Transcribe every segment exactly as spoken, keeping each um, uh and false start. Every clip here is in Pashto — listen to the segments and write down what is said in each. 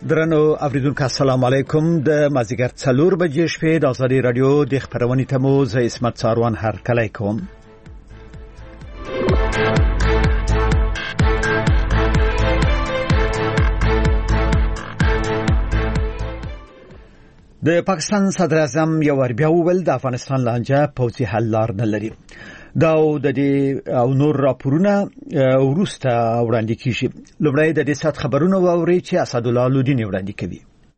درنو اوریدونکو السلام علیکم د مازیګر څلور بجې شپې د ازادي رادیو د خبرونې تمو زه اسمت ساروان هر کله کوم. د پاکستان صدر اعظم یو ور بیا وویل د افغانستان لانجه پوځي حل لار نه لري. دا د دې او نور راپورونه ورسته وړاندې کیږي. لومړی د دې سات خبرونه واوري چې اسد الله لودین وړاندې کوي.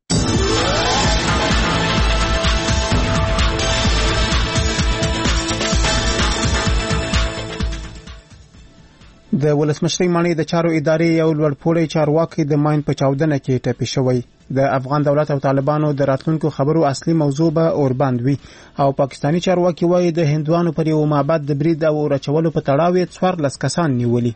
د ولسمشرۍ ماڼۍ د چارو ادارې یو لوړپوړی چارواکي د ماین په چاودنه کې ټپي شوی. د افغان دولت او طالبانو د راتلونکو خبرو اصلي موضوع به اوربند وي او پاکستانی چارواکي وایي د هندوانو پر یو معبد د برید او رچولو په تړاو یې څوارلس کسان نیولي.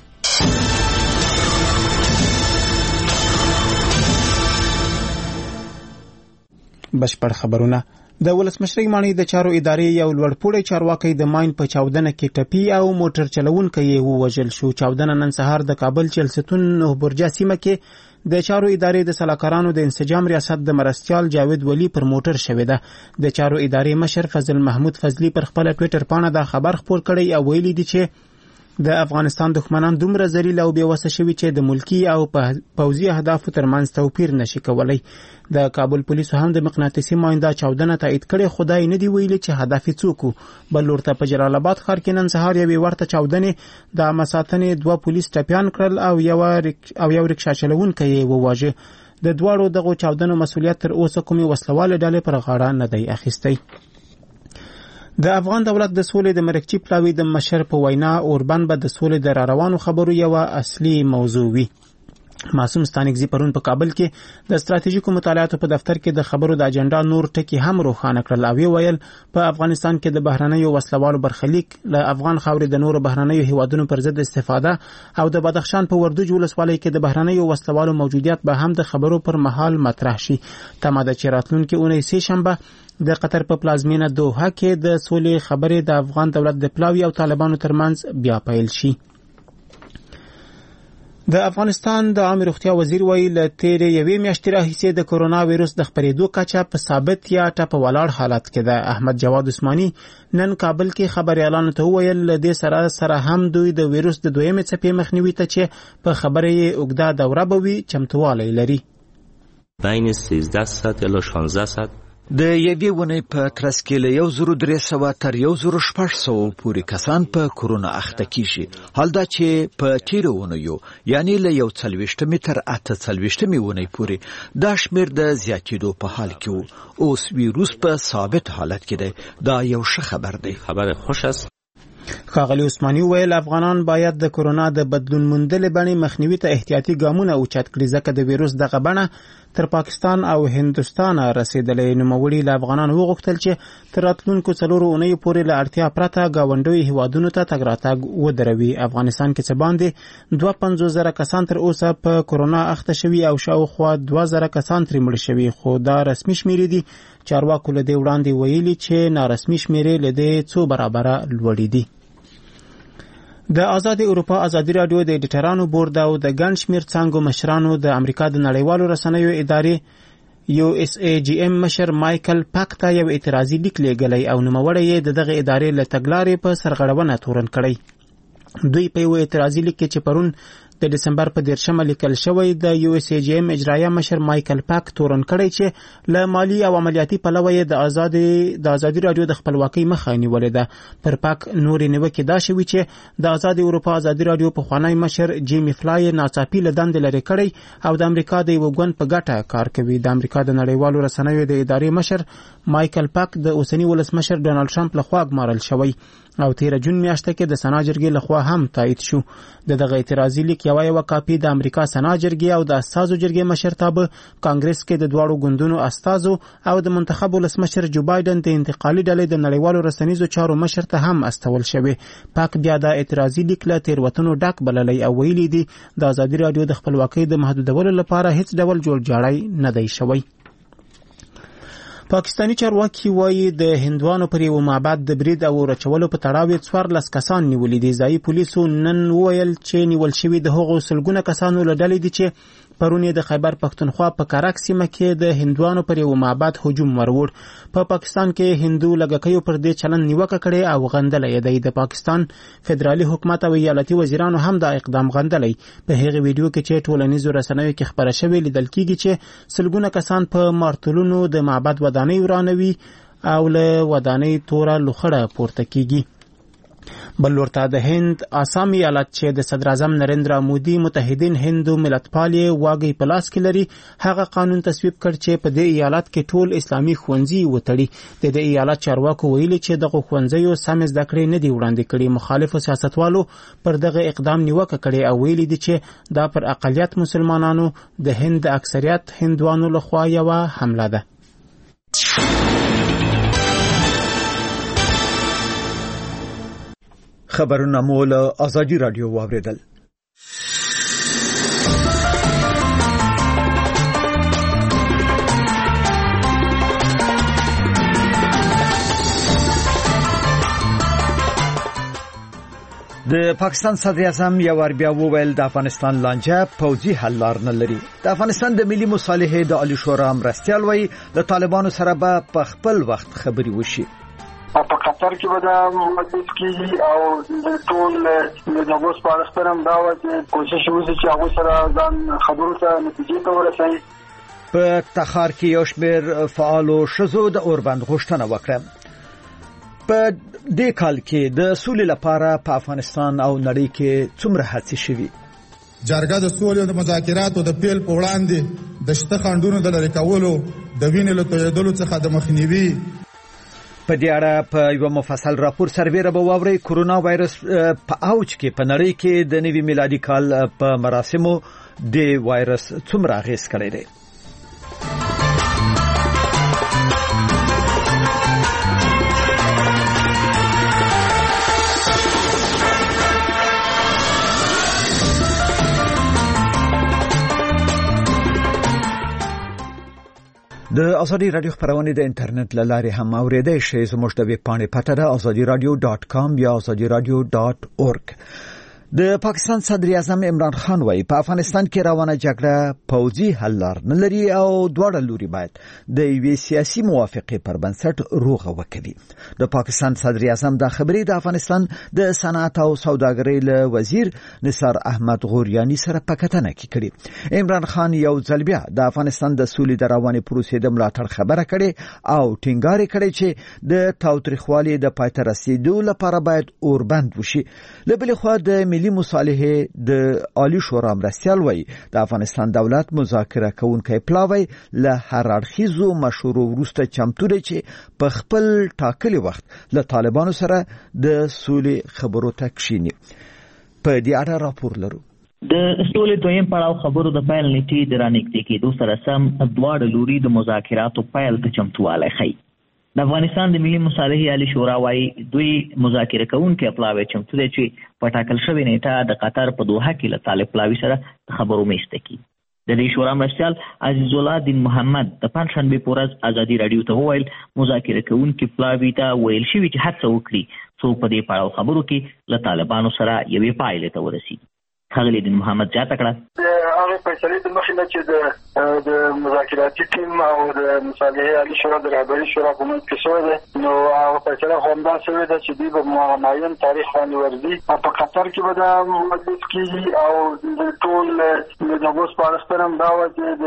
بشپړ خبرونه. د ولسمشرۍ ماڼۍ د چارو ادارې یو لوړپوړی چارواکي د ماین په چاودنه کې ټپي او موټر چلوونکی یې ووژل شو. چاودنه نن سهار د کابل چلستون نوح برجه سیمه کې د چارو ادارې د سلاکارانو د انسجام ریاست د مرستیال جاوید ولی پر موټر شوې ده. د چارو ادارې مشر فضل محمود فضلی پر خپل ټوئیټر پاڼه دا خبر خپور کړی او ویلي دي چې د افغانستان دښمنان دومره ذلیل او بې وسه شوي چې د ملکی او پوځي اهدافو ترمنځ توپیر نشي کولای. د کابل پولیسو هم د مقناطیسي ماینده چاودنه تایید کړې، خدای نه دی ویلي چې هدف یې څوک. بل ورته په جلال آباد ښار کې نن سهار یوې ورته چاودنې د مساتنې دوه پولیس ټپیان کړل او یو او یو رکشا چلوونکی یې وواژه. د دواړو دغو چاودنو مسؤلیت تر اوسه کومې وسلوالې ډلې پر غاړه نه دی اخیستی. د افغان دولت د سولې د مرکچی پلاوی د مشر په وینا اوربند به د سولې د را روانو خبرو یو اصلي موضوع وي. معصوم ستانکزی پرون په کابل کې د ستراتیژیکو مطالعاتو په دفتر کې د خبرو د اجنډا نور ټکي هم روښانه کړل او ویل په افغانستان کې د بهرنیو وسلوالو برخلیک له افغان خاورې د نورو بهرنیو هیوادونو پر ضد استفاده او د بدخشان په وردوج ولسوالۍ کې د بهرنیو وسلوالو موجودیت به هم د خبرو پر مهال مطرح شي. تماده چې راتلونکي اونۍ سه شنبه د قطر په پلازمینه دوحه کې د سولې خبرې د افغان دولت د پلاوی او طالبانو ترمنځ بیا پیل شي. د افغانستان د عامه روغتیا وزیر ویل له تیرې یوې میاشتې راهیسې د کرونا وایروس د خپرېدو کچه په ثابت یا ټپه ولاړ حالت کې ده. احمد جواد عثماني نن کابل کې خبريالانو ته وویل له دې سره سره هم دوی د وایروس د دویمې څپې مخنیوي ته چې په خبره یې اوږده دوره به وي چمتووالی لري. بین سیزده ساعت الی شانزده ساعت د یوې ونې په ترڅ کې له یو زرو درې سوه تر یو زرو شپږ سوه پورې کسان په کرونا اخته کیږي. حال دا چې په تیرو اونیو یعنی له یو څلوېښتمې تر اته څلوېښتمې اونۍ پورې دا شمېر د زیاتېدو په حال کې و. اوس ویروس په ثابت حالت کې دی. دا یو ښه خبر دی. خبر خوش است. ښاغلي عثماني ویل افغانان باید د کرونا د بدلون موندلې بڼې مخنیوي ته احتیاطي ګامونه اوچت کړي ځکه د ویروس دغه بڼه تر پاکستان او هندوستان رسیدلې. نوموړي له افغانانو وغوښتل چې تر راتلونکو څلورو اونیو پورې له اړتیا پرته ګاونډیو هیوادونو ته تګ راتګ ودروي. افغانستان کې څه باندې دوه پنځوس زره کسان تر اوسه په کرونا اخته شوي او شاوخوا دوه زره کسان ترې مړه شوي، خو دا رسمي شمېرې دي. چارواکو له دې وړاندې ویلي چې نارسمي شمېرې له دې څو برابره لوړې دي. د آزاد اروپا ازادي رادیو د ایډیټرانو بورډ او د ګڼ شمېر څانګو مشرانو د امریکا د نړیوالو رسنیو ادارې یو اس ای جی ام مشر مایکل پاک ته یو اعتراضي لیک لیږلی او نوموړی یې د دغه ادارې له تګلارې په سرغړونه تورن کړی. دوی په یو اعتراضي لیک کې چې پرون د دسمبر په دیرشمه لیکل شوی د یو اس ای جی ام اجرایه مشر مایکل پاک تورن کړی چې له مالی او عملیاتي پلوه یې د آزادي د آزادي رادیو د خپلواکۍ مخه نیولې ده. پر پاک نورې نیوکې دا شوي چې د آزاد اروپا آزادي رادیو پخوانی مشر جیمی فلای ناڅاپي له دندې لرې کړی او د امریکا د یوه ګوند په ګټه کار کوي. د امریکا د نړیوالو رسنیو د ادارې مشر مایکل پاک د اوسني ولسمشر ډونالډ ټرمپ لخوا ګمارل شوی او تیره جون میاشته کې د سنا جرګې لخوا هم تایید شو. د دغه اعتراضي لیک یوه یوه کاپي د امریکا سنا جرګې او د استازو جرګې مشرتابه کانګرس کې د دواړو ګوندونو استازو او د منتخب ولسمشر جو بایدن د انتقالي ډلې د نړیوالو رسنیزو چارو مشر ته هم استول شوی. پاک بیا د اعتراضي لیک له تیروتنو ډک بللی او ویلي دي د ازادي رادیو د خپلواکۍ د محدودولو لپاره هیڅ ډول جوړجاړی نه دی شوی. پاکستانی چارواکي وایي د هندوانو پر یو معبد د برید او رچولو په تړاو یې څوارلس کسان نیولي دي. ځایي پولیسو نن وویل چې نیول شوي د هغو سلګونه کسانو له ډلې دي چې پرون د خیبر پښتونخوا په کارک سیمه کې د هندوانو پر یو معبد هجوم وروړ. په پا پاکستان کې هندو لږکیو پر دې چلند نیوکه کړې او غندلې دی. د پاکستان فدرالي حکومت او ایالتي وزیرانو هم دا اقدام غندلې. په هغه ویډیو کې چې ټولنیزو رسنیو کې خبره شوې لیدل کېږي چې سلګونه کسان په مارتولونو د معبد ودانۍ ورانوي او له ودانۍ توره لوخړه پورته کېږي. بل ورته د هند آسام ایالت چې د صدر اعظم نریندرا مودي متحدین هندو ملتپال واګي په لاس کې لري هغه قانون تصویب کړ چې په دې ایالت کې ټول اسلامي ښوونځي وتړي. د دې ایالت چارواکو ویلي چې دغه ښوونځیو سم زده کړې نه دي وړاندې کړي. مخالفو سیاستوالو پر دغه اقدام نیوکه کړې او ویلي دي چې دا پر اقلیت مسلمانانو د هند اکثریت هندوانو لخوا یوه حمله ده. خبرونه مو له آزادي رادیو واوریدل. د پاکستان صدر اعظم یو ور بیا وویل د افغانستان لانجه پوځي حل لار نه لري. د افغانستان د ملي مصالحې د عالی شورا مرستیال وایي د طالبانو سره به په خپل وخت خبري وشي. په قطر کې به دا مجلس کېږي او د ټول د دغوس پاکستان هم دا وایي کوشش وکړي چې هغه سره ځان خبرو ته نتیجې ته ورسوي. په تخار کې یو شمېر فعالو ښځو د اوربند غوښتنه وکړه. په دې کال کې د سولې لپاره په افغانستان او نړۍ کې څومره هڅې شوي؟ جرګه د سولې او د مذاکراتو د پیل په وړاندې د شته خنډونو د لرې کولو د وینې له تویېدلو څخه د مخنیوي په دې اړه په یو مفصل راپور سرویره به واورئ. کورونا وایرس په اوج کې په نړۍ کې د نوي میلادي کال په مراسمو د وایرس څومره اغېز کړی دی. د آزادي رادیو خبرونه د انټرنیټ لارې هم اوریدئ شئ. زموږ د ویب پاڼې پته ده آزادي رادیو ډاټ کام یا آزادي رادیو ډاټ اورګ. د پاکستان صدر اعظم عمران خان وايي په افغانستان کې روانه جګړه پوځي حل لار نه لري او دواړه لوري باید د یوې سیاسي موافقې پر بنسټ روغه وکړي. د پاکستان صدر اعظم دا خبرې د افغانستان د صنعت او سوداګرۍ له وزیر نثار احمد غوریانی سره په کتنه کې کړي. عمران خان یو ځل بیا د افغانستان د سولې د روانې پروسې د ملاتړ خبره کړي او ټینګار کړي چې د تاوتریخوالي د پای ته رسیدو لپاره باید اوربند وشي. له بلې خوا د ملي مصالحې د عالی شورا مرستیال وایي د افغانستان دولت مذاکره کوونکی پلاوی له هر اړخیزو مشورو وروسته چمتو دی چې په خپل ټاکلي وخت له طالبانو سره د سولې خبرو ته کښیني. په دې اړه راپور لرو. د سولې دویم پړاو خبرو د پیل نیټې د رانږدې کېدو سره سم دواړه لوري د مذاکراتو پیل ته چمتووالی ښیي. د افغانستان د ملي مصالحې عالی شورا وايي دوی مذاکره کوونکي پلاوی چمتو دی چې په ټاکل شوې نیټه د قطر په دوحه کې له طالب پلاوي سره د خبرو میشته کړي. د دې شورا مرستیال عزیز الله دین محمد د پنځشنبې په ورځ آزادي رادیو ته وویل مذاکره کوونکي پلاوي ته ویل شوي چې هڅه وکړي څو په دې پړاو خبرو کې له طالبانو سره یوې پایلې ته ورسي. ښاغلي دین محمد زیاته کړه هغه فیصلې د مخې نه چې د د مذاکراتي ټیم او د مصالحې عالی شورا د رهبري شورا په منځ کې شوې ده نو هغه فیصله خو همدا شوې ده چې دوی به معین تاریخ باندې ورځي. په قطر کې به دا مجلس کېږي او د ټول د دغوس پاکستان هم دا وایي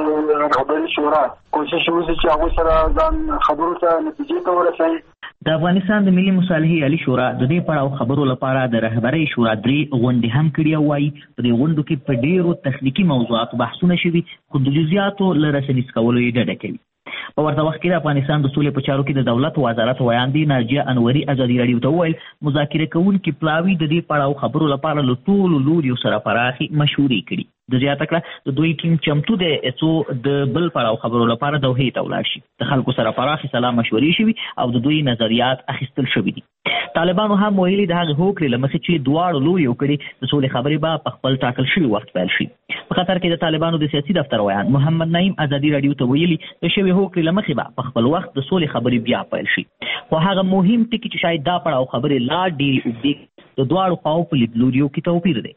د رهبري شورا کوشش وکړي چې هغه سره ځان خبرو ته نتیجې ته ورسوي. د افغانستان د ملي مصالحې عالی شورا د دې پړاو خبرو لپاره د رهبرۍ شورا درې غونډې هم کړي او وايي په دې غونډو کې په ډېرو تخنیکي موضوعاتو بحثونه شوي خو د جزئیاتو له رسنیز کولو یې ډډه کوي. په ورته وخت کې د افغانستان د سولې په چارو کې د دولت وزارت ویاندې ناجیه انوري آزادي رادیو ته وویل مذاکره کوونکي پلاوي د دې پړاو خبرو لپاره له ټولو لوریو سره پراخي مشورې کړي. د زیاته کړه د دوی ټیم چمتو دی څو د بل پړاو خبرو لپاره دوحې ته ولاړ شي. د خلکو سره پراخي سلا مشورې شوي او د دوی نظریات اخیستل شوي دي. طالبانو هم ویلي د هغې هوکړې له مخې چې دواړو لوریو کړي د سولې خبرې به په خپل ټاکل شوي وخت پیل شي. په قطر کې د طالبانو د سیاسي دفتر ویان محمد نعیم آزادي رادیو ته ویلي د شوې هوکړې له مخې به په خپل وخت د سولې خبرې بیا پیل شي. خو هغه مهم ټکي چې شاید دا پړاو خبرې لا ډېرې اوږدې د دواړو خواو په لیدلوریو کې توپیر دی.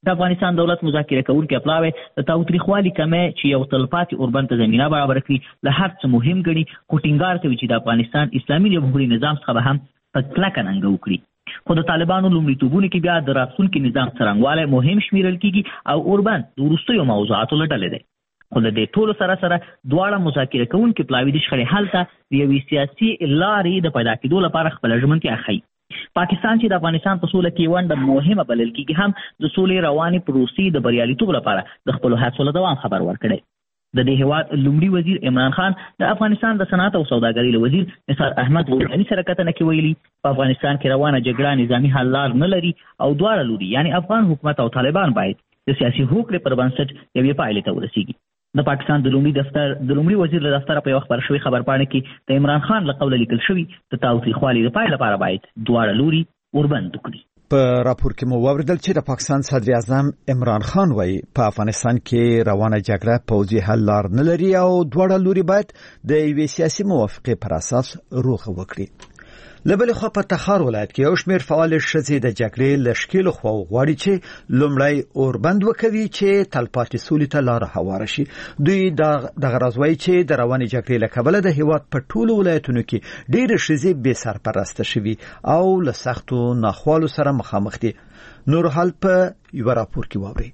د افغانستان دولت مذاکره کوونکی پلاوی د تاوتریخوالي کمه چې یو تلپاتې اوربند ته زمینه برابر کړي له هر څه مهم ګڼي، خو ټینګار کوي چې د افغانستان اسلامي جمهوري نظام څخه به هم په کلکه ننګه وکړي. خو د طالبانو لومړیتوبونو کې بیا د راتلونکي نظام څرنګوالی مهم شمیرل کېږي او اوربند د وروستیو موضوعاتو له ډلې دی. خو د دې ټولو سره سره دواړه مذاکره کوونکي پلاوي د شخړې حل ته د یوې سیاسي لارې د پیدا کېدو لپاره خپله ژمنتیا ښیي. پاکستان چې د افغانستان په سوله کې ونډه مهمه بلل کېږي هم د سولې روانې پروسې د بریالیتوب لپاره د خپلو هڅو له دوام خبر ورکړی. د دې هېواد لومړي وزیر عمران خان د افغانستان د صنعت او سوداګرۍ له وزیر نثار احمد غوراني سره کتنه کې ویلي په افغانستان کې روانه جګړه نظامي حل لار نه لري او دواړه لوري یعنی افغان حکومت او طالبان باید د سیاسي هوکړې پر بنسټ یوې پایلې ته ورسیږي. د پاکستان د لومړي دفتر د لومړي وزیر له دفتره په یو خبر شوی خبرپاڼه کې د عمران خان له قوله لیکل شوي د تاوتریخوالي د پای لپاره باید دواړه لوري اوربند وکړي. په راپور کې مو واوریدل چې د پاکستان صدر اعظم عمران خان وایي په افغانستان کې روانه جګړه پوځي حل لار نه لري او دواړه لوري باید د یوې سیاسي موافقې پر اساس روغه وکړي. له بلې خوا په تخار ولایت کې یو شمېر فعال ښځې د جګړې له ښکېلو خواو غواړي چې لومړی اوربند وکوي چې تلپاتې سولې ته لاره هواره شي. دوی دغه راز وایي چې د روانې جګړې له کبله د هېواد په ټولو ولایتونو کې ډېرې ښځې بې سرپرسته شوي او له سختو ناخوالو سره مخامخ دي. نور حال په یو راپور کې واورئ.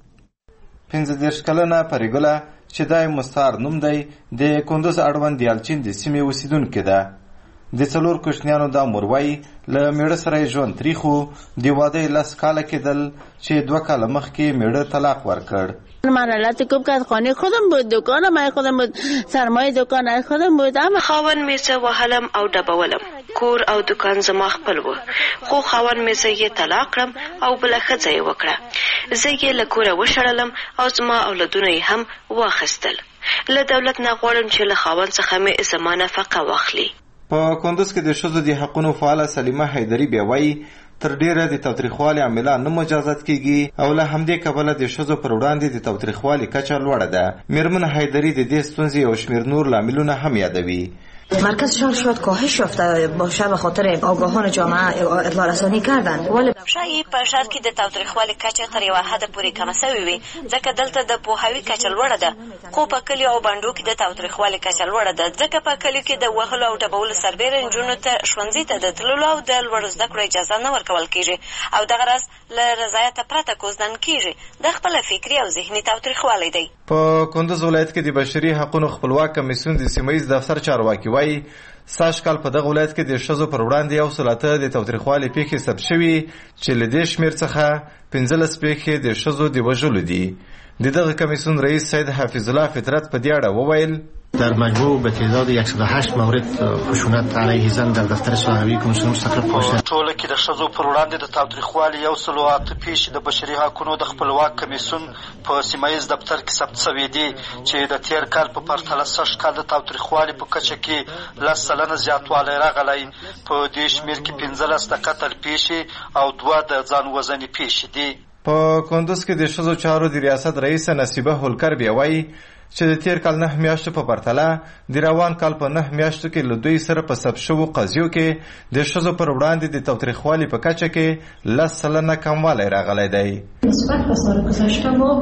پنځه دېرش کلنه پریګله چې دای مستعار نوم دی د کندوز اړوند دیالچین د سیمې اوسیدونکې ده. د څلور کوچنیانو دا مور وایي له میړه سره یې ژوند تریخو د واده یې لس کاله کېدل چې دوه کاله مخکې میړه طلاق ورکړ. مرحلت کوب که از خانه خودم بود، دکانم ای خودم بود، سرمایه دکان ای خودم بود. اما خاون میزه وهلم او ډبولم، کور او دکان زما خپل و، خو خاون میزه یې طلاق کړم او بله ښځه یې وکړه. زه یې له کوره وشړلم او زما اولادونه یې هم واخیستل. له دولت نه غواړم چې له خاون څخه مې زما نفقه واخلي. په کندوز کې د ښځو د حقونو فعاله سلیمه حیدري بیا وایي تر ډیره د تاوتریخوالي عاملان نه مجازات کیږي او له همدې کبله د ښځو پر وړاندې د تاوتریخوالي کچه لوړه ده. میرمن حیدري د دې ستونزې یو شمېر نور لاملونه هم یادوي. مرکز شهر شاید کاهش یافته باشه به خاطر آگاهان جامعه اطلاع رسانی کردن. ولی شاید په شهر کې د تاوتریخوالي کچه تر یوه حد پورې کمه شوې وي ځکه دلته د پوهاوي کچه لوړه ده، خو په کلیو او بانډو کې د تاوتریخوالي کچه لوړه ده ځکه په کلیو کې د وهلو او ډبولو سربیره نجونو ته ښوونځي ته د تللو او د لوړو زده کړو اجازه نه ورکول کېږي او دغه راز له رضایته پرته کوزدن کېږي. د خپله فکري او ذهني تاوتریخوالی دی. په کندوز ولایت کې د بشري حقونو خپلواک کمیسیون د سیمه ییز دفتر چارواکي وایي سږ کال په دغه ولایت کې د ښځو پر وړاندې یو سل اته د تاوتریخوالي پیښې ثبت شوي چې له دې شمېر څخه پنځلس پیښې د ښځو د وژلو دي. د دغه کمیسیون رئیس سید حافظ الله فطرت په دې اړه وویل در مجموع به تعداد صد و هشت مورد خشونت علیه زن در دفتر ثانوي کمیسیون مستقر پوښتنه ټوله کې د ښځو پر وړاندې د تاوتریخوالي یو سل او اته پیښې د بشري حقونو د خپلواک کمیسیون په سیمه ییز دفتر کې ثبت شوي دي چې د تېر کال په پرتله سږ کال د تاوتریخوالي په کچه کې لس سلنه زیاتوالی راغلی. په دې شمېر کې پنځلس د قتل پیښې او دوه د ځان وژنې پیښې دي. په کندوز کې د ښځو چارو د ریاست رئیسه نصیبه هولکر بیا وایي چې د تیر کال نه میاشتو په پرتله د روان کال په نه میاشتو کې له دوی سره په ثبت شوو قضیو کې د ښځو پر وړاندې د تاوتریخوالي په کچه کې لس سلنه کموالی راغلی دی. نسبت به سال گذشته ما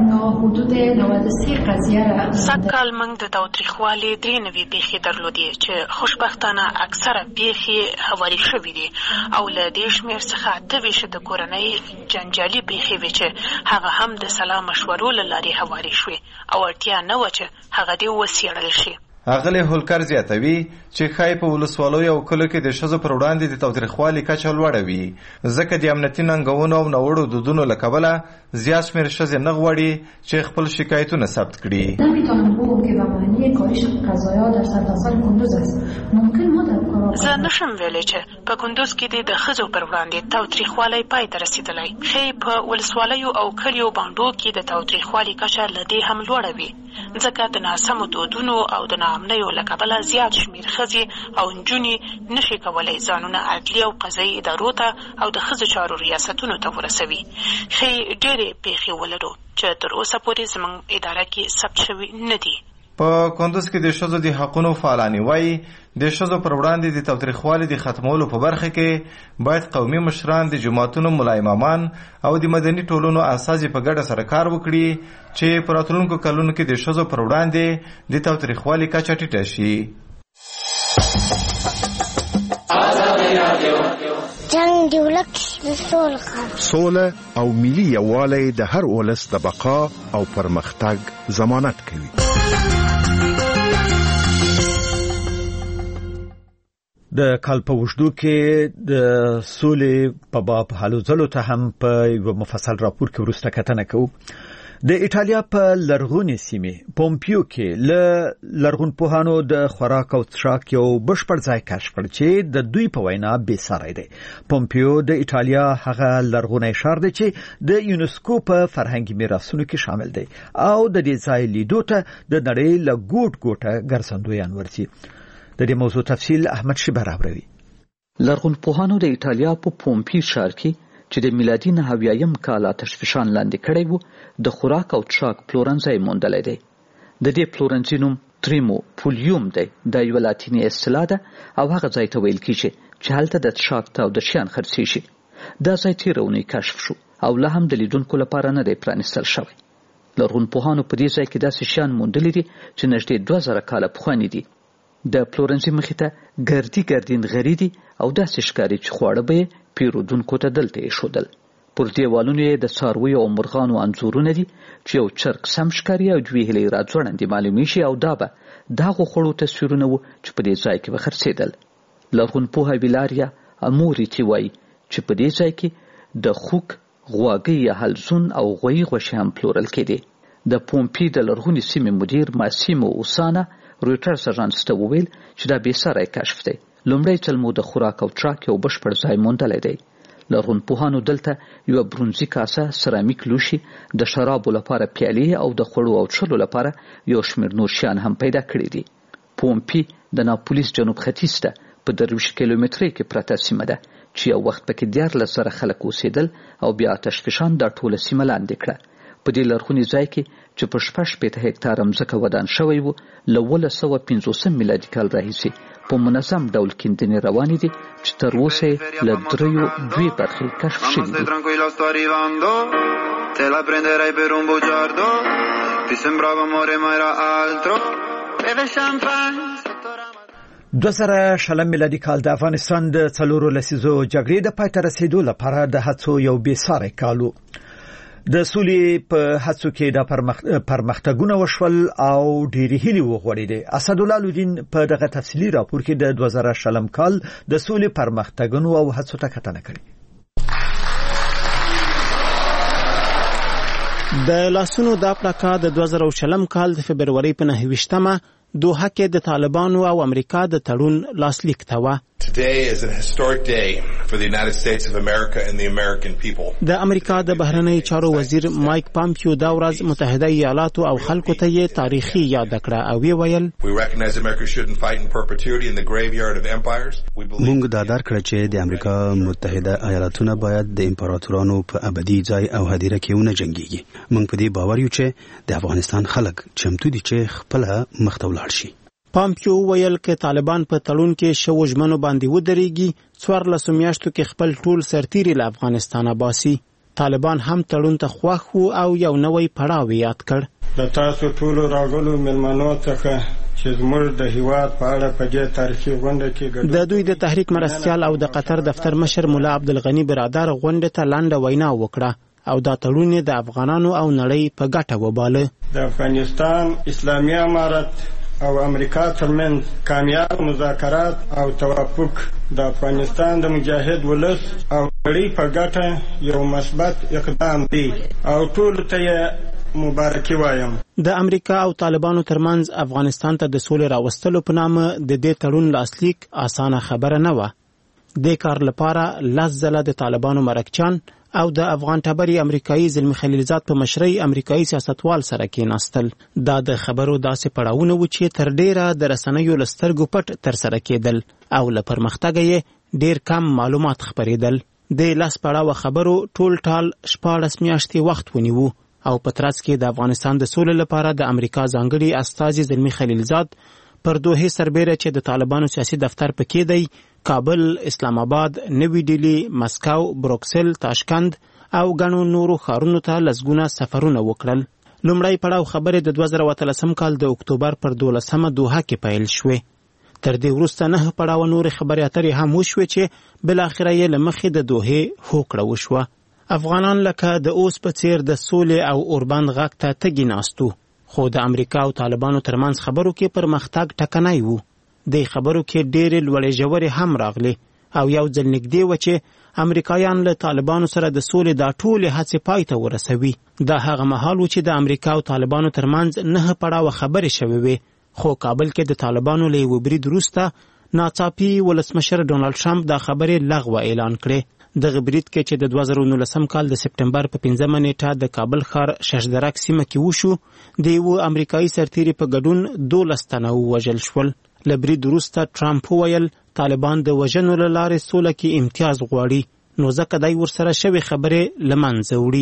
حدود نود و سه قضیه را سږ کال موږ د تاوتریخوالي درې نوي پیښې درلودې چې خوشبختانه اکثره پیښې هواري شوي دي او له دې شمېر څخه اته ویشت د کورنۍ جنجالي پیښې وې چې هغه هم د سلا مشورو له لارې هواري شوې او اړتیا نه وه چې هغه دې وڅېړل شي. اغلی هولکر زیاتوي چې ښایي په ولسوالیو او کلیو کې د ښځو پر وړاندې د تاوتریخوالي کچه لوړه وي ځکه د امنیتي ننګونو او ناوړو دودونو له کبله زیات شمېر ښځې نه غواړي چې خپل شکایتونه ثبت کړي. زه نشم ویلی چې په کندوز کې د ښځو پر وړاندې تاوتریخوالی پای ته رسېدلی. ښایي په ولسوالیو او کلیو بانډو کې د تاوتریخوالي کچه له دې هم لوړه وي ځکه د ناسمو دودونو او د ناامنیو له کبله زیات شمېر ښځې او نجونې نشي کولی ځانونه عدلي او قضایي ادارو ته او د ښځو چارو ریاستونو ته ورسوي. ښایي ډېرې پیښې ولرو چې تر اوسه پورې زموږ اداره کې ثبت شوي نه دي. په کندوز کې د ښځو د حقونو فعالانی وایي د ښځو پر وړاندې د تاوتریخوالي د ختمولو په برخه کې باید قومي مشران د جماعتونو ملا امامان او د مدني ټولنو اساسي په ګډه سره کار وکړي چې په راتلونکو کلونو کې د ښځو پر وړاندې د تاوتریخوالي کچه ټیټه شي. جنگ دی ولک سوله سوله او ملي یووالی د هر ولس د بقا او پرمختګ ضمانت کوي. د کال په وشدو کې د سولې په باب هلو ځلو ته هم په یو مفصل راپور کې وروسته کتنه کوو. د ایټالیا په لرغونې سیمې پومپیو کې له لرغونپوهانو د خوراک او څښاک یو بشپړ ځای کشف کړ چې د دوی په وینا بې ساری دی. پومپیو د ایټالیا هغه لرغونی ښار دی چې د یونسکو په فرهنګي میراثونو کې شامل دی او د دې ځای لیدو ته د نړۍ له ګوټ ګوټه ګرځندویان ورځي. د دې موضوع تفصیل احمد شبر راوړي. لرغونپوهانو د ایټالیا په پومپی ښار کې چې د میلادي نهه اویایم کال آتش فشان لاندې کړی وو د خوراک او څښاک پلورنځی موندلی دی. د دې پلورنځي نوم تریمو پولیوم دی. دا یوه لاتیني اصطلاح ده او هغه ځای ته ویل کیږي چې هلته د څښاک او د شیان خرڅیږي. دا ځای تېره اونۍ کشف شو او لا هم د لیدونکو لپاره نه دی پرانیستل شوی. لرغونپوهانو په دې ځای کې داسې شیان موندلي دي چې نږدې دوه زره کاله پخواني دي. د پلورنځي مخې ته ګردي ګردین غري دي او داسې ښکاري چې خواړه به یې پیرودونکو ته دلته ایښودل. پر دیوالونو یې د څارویو او مرغانو انځورونه دي چې یو چرګ سم ښکاري او دوې هیلۍ راځوړندې معلومیږي او دا به د هغو خوړو تصویرونه وو چې په دې ځای کې به خرڅېدل. لرغونپوهه ویلاریا اموریتي وایي چې په دې ځای کې د خوک، غواګۍ یا حلزون او غویي غوښې هم پلورل کېدې. د پومپی د لرغونې سیمې مدیر ماسیمو اوسانا رویټرز اژانس ته وویل چې دا بې ساری کشف دی. لومړی ځل مو د خوراک او څښاک یو بشپړ ځای موندلی دی. لرغونپوهانو دلته یوه برونزي کاسه، سرامیک لوښي، د شرابو لپاره پیالې او د خوړو او څښلو لپاره یو شمېر نور شیان هم پیدا کړي دي. پومپی د ناپولیس جنوب ختیځ ته په درویشت کیلومترۍ کې پرته سیمه ده چې یو وخت پکې دیارلس زره خلک اوسېدل او بیا آتش فشان دا ټوله سیمه لاندې کړه. په دې لرغوني ځای کې چې په شپږ شپېته هکتاره مځکه ودان شوی وو له اوولس سوه پنځوسم میلادي کال راهیسې په منظم ډول کیندنې روانې دي چې تر اوسه یې له دریو دوې برخې کشف شوي دي. دوه زره شلم میلادي کال د افغانستان د څلورو لسیزو جګړې د پای ته رسېدو لپاره د هڅو یو بې ساری کال و. د سولې په هڅو کې د پرمختګونه وشول او ډېرې هیلې وغوړېدې. اسدالله لودین په دغه تفصیلي راپور کې د دوه زره شلم کال د سولې پرمختګونو او هڅو ته کتنه کړې. د لاسونو دا پړکه د دوه زره شلم کال د فبرورۍ په نهه ویشتمه دوحه کې د طالبانو او امریکا د تړون لاسلیک ته وه. Today is a historic day for the United States of America and the American people. د امریکا د بهرنی چارو وزیر مایک پامپیو دا ورځ متحده ایالاتو او خلکو ته یې تاریخي یاد کړه او وی ویل We recognize America shouldn't fight in perpetuity in the graveyard of empires. موږ دا درک کړ چې د امریکا متحده ایالاتونه باید د امپراتورانو په ابدي ځای او هدیره کې ونه جنګيږي. موږ په دې باور یو چې د افغانستان خلک چمتو دي چې خپل مخ ته ولاړ شي. پامپیو ویل کې طالبان په تړون کې شو ژمنو باندې ودرېږي. څوارلسو میاشتو کې خپل ټول سرتیري له افغانستانه باسي. طالبان هم تړون ته خوښ وو او یو نوی پړاو یاد کړ. د تاسو ټولو راغلو مېلمنو څخه چې زموږ د هیواد په اړه په دې تاریخي غونډه کې د دوی د تحریک مرستیال او د قطر دفتر مشر مولا عبدالغني برادر غونډه ته لنډه وینا وکړه او دا تړون د افغانانو او نړۍ په ګټه وباله. د افغانستان اسلامي امارت او امریکا ترمنځ کامیاب مذاکرات او توافق د افغانستان د مجاهد ولس او نړۍ په ګټه یو مثبت اقدام دی او ټول ته مبارکي وایم. د امریکا او طالبانو ترمنځ افغانستان ته د سولې راوستلو په نامه د دې تړون لاسلیک اسانه خبره نه وه. د کار لپاره لس ځله د طالبانو مرکچان او د افغان ټبري امریکایي زلمی خلیلزاد په مشرۍ امریکایي سیاستوال سره کېناستل. دا د خبرو داسې پړاوونه و چې تر ډیره د رسنیو له سترګو پټ ترسره کېدل او له پرمختګه یې ډیر کم معلومات خپرېدل. د لاس پړاوه خبرو ټول ټال شپاړس میاشتې وخت ونیو او په ترڅ کې د افغانستان د سولې لپاره د امریکا ځانګړي استازي زلمی خلیلزاد پر دوه سربېره چې د طالبانو سیاسي دفتر پکې دی کابل، اسلام آباد، نوی ډیلی، مسکو، بروکسل، تاشکند او ګڼو نورو ښارونو ته لسګونه سفرونه وکړل. لومړی پړاو خبرې د دوه زره اتلسم کال د اکتوبر پر دولسمه دوحه کې پیل شوې. تر دې وروسته نه پړاو نورې خبرې اترې هم وشوې چې بالاخره یې له مخې د دوحې هوکړه وشوه. افغانان لکه د اوس په څیر د سولې او اوربند غږ ته تږي ناستو، خو د امریکا او طالبانو ترمنځ خبرو کې پرمختګ ټکنی و. د خبرو کې ډېرې لوړې ژورې هم راغلې او یو ځل نږدې و چې امریکایان له طالبانو سره د سولې دا ټولې هڅې پای ته ورسوي. دا هغه مهال و چې د امریکا او طالبانو ترمنځ نه پړاوه خبرې شوې وې، خو کابل کې د طالبانو له یوه برید وروسته ناڅاپي ولسمشر ډونالډ ټرمپ دا خبرې لغوه اعلان کړې. دغه برید کې چې د دوه زره نولسم کال د سپټمبر په پنځمه نیټه د کابل ښار ششدرک سیمه کې وشو، د یوه امریکایي سرتیري په ګډون دولس تنه ووژل شول. له برید وروسته ټرمپ وویل طالبان د وژنو له لارې سوله کې امتیاز غواړي، نو ځکه دی ورسره شوې خبرې له منځه وړي.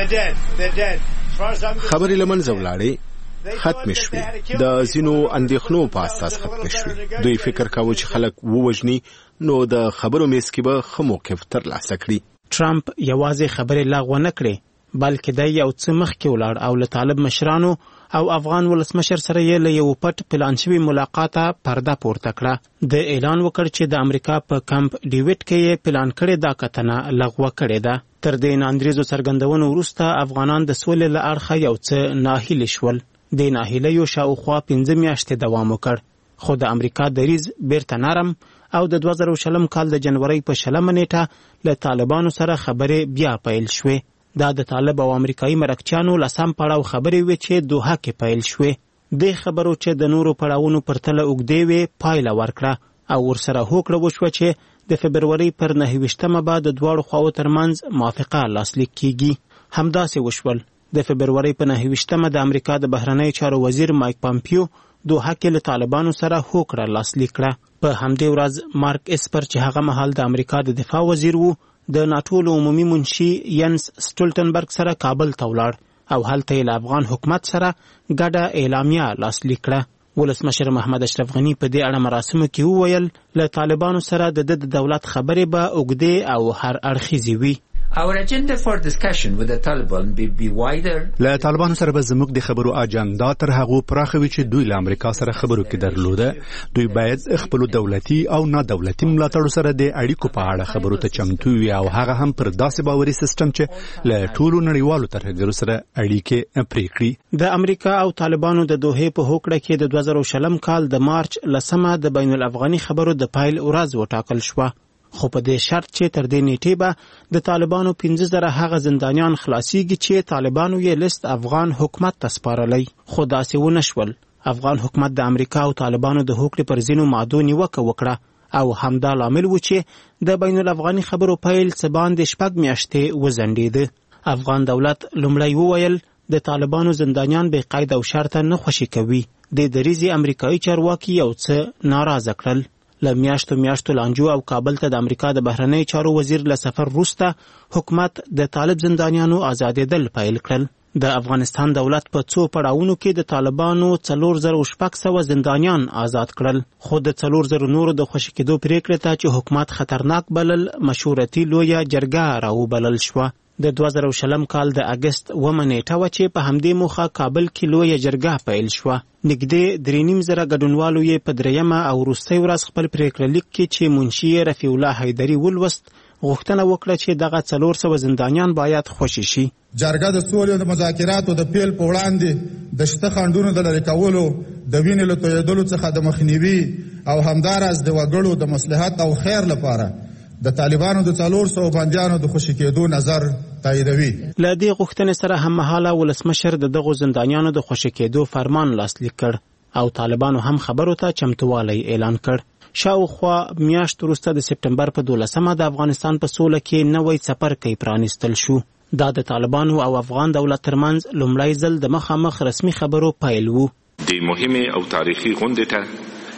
خبرې له منځه ولاړې، ختم شوې، د ځینو اندېښنو په اساس ختم شوې. دوی فکر کاوه چې خلک ووژني نو د خبرو میز کې به ښه موقف ترلاسه کړي. ټرمپ یوازې خبرې لغوه نه کړې، بلکې دی یو څه مخکې ولاړ او له طالب مشرانو او افغان ولسمشر سره یې له یو پټ پلان شوي ملاقاته پرده پورته کړه. د اعلان وکړ چې د امریکا په کمپ ډیویډ کې یې پلان کړې دا کتنه لغوه کړې ده. تر دې ناندریزو څرګندونو وروسته افغانان د سولې له اړخه یو څه ناهیلي شول. د ناهیلیو شاوخوا پنځه میاشتې دوام وکړ، خو د امریکا دریځ بیرته نرم او د دوه زره شلم کال د جنورۍ په شلمه نیټه له طالبانو سره خبرې بیا پیل شوې. دا د طالب او امریکایي مرکچیانو لسم پړاو خبرې وې چې دوحه کې پیل شوې. د خبرو چې د نورو پړاوونو پرتله اوږدې وې پایله ورکړه او ورسره هوکړه وشوه چې د فبرورۍ پر نهه ویشتمه به د دواړو خواو ترمنځ موافقه لاسلیک کیږي. همداسې وشول. د فبرورۍ په نهه ویشتمه د امریکا د بهرنیو چارو وزیر مایک پامپیو دوحه کې له طالبانو سره هوکړه لاسلیک کړه. په همدې ورځ مارک اسپر چې هغه مهال د امریکا د دفاع وزیر و، د ناټو له عمومي منشي ینس سټولټنبرګ سره کابل ته ولاړ او هلته یې له افغان حکومت سره ګډه اعلامیه لاسلیک کړه. ولسمشر محمد اشرف غني په دې اړه مراسمو کې وویل له طالبانو سره د د دولت خبرې به اوږدې او هر اړخیزې وي. Our agenda for discussion with the Taliban be, be wider. له طالبانو سره به زموږ د خبرو اجنډا تر هغه پراخه وي چې دوی له امریکا سره خبرو کې درلوده. دوی باید خپل دولتي او نه دولتي ملاتړ سره د اړیکو په اړه خبرو ته چمتو وي او هغه هم پر داسې باوري سیستم چې له ټولو نړیوالو ترهګرو سره اړیکې پرې کړي. د امریکا او طالبانو د دوحې په هوکړه کې د دوه زره شلم کال د مارچ لسمه د بین الافغاني خبرو د پایل ورځ وټاکل شوه، خو په دې شرط چې تر دې نیټې به د طالبانو پنځه زره هغه زندانیان خلاصيږي چې طالبانو یې لیست افغان حکومت ته سپارلی، خو داسې ونه شول. افغان حکومت د امریکا او طالبانو د هوکړې پر ځینو مادو نیوکه وکړه او همدا لامل و چې د بین الافغاني خبرو پیل څه باندې شپږ میاشتې وځنډېده. افغان دولت لومړی وویل د طالبانو زندانیان بې قید او شرطه نه خوشي کوي. د دریځي امریکایي چارواکي یو څه ناراضه کړل. له میاشتو میاشتو لانجو او کابل ته د امریکا د بهرنیو چارو وزیر له سفر وروسته حکومت د طالب زندانیانو آزادېدل پیل کړل. د افغانستان دولت په څو پړاوونو کې د طالبانو څلور زره شپږ سوه زندانیان آزاد کړل، خو د څلور زره نورو د خوشي کېدو پرېکړې ته چې حکومت خطرناک بلل مشورتي لویه جرګه راوبلل شوه. د دوه زره شلم کال د اګست اومه نیټه وه چې په همدې موخه کابل کې لویه جرګه پیل شوه. نږدې درې نیم زره ګډونوالو یې په درېیمه او وروستۍ ورځ خپل پرېکړه لیک کې چې منشي رفیع الله حیدري ولوست غوښتنه وکړه چې دغه څلور سوه زندانیان باید خوشي شي. جرګه د سولې او د مذاکراتو د پیل په وړاندې د شته خنډونو د لرې کولو، د وینې له تویېدلو څخه د مخنیوي او همداراز د وګړو د مصلحت او خیر لپاره د طالبانو د څلور سوه بندیانو د خوشي کېدو نظر تاییدوي. له دې غوښتنې سره هممهاله ولسمشر د دغو زندانیانو د خوشي کېدو فرمان لاسلیک کړ او طالبانو هم خبرو ته چمتووالی اعلان کړ. شاوخوا میاشت وروسته د سپټمبر په دولسمه د افغانستان په سوله کې نوی څپرکی پرانیستل شو. دا د طالبانو او افغان دولت ترمنځ لومړی ځل د مخامخ رسمي خبرو پیل و. د مهمې او تاریخي غونډې ته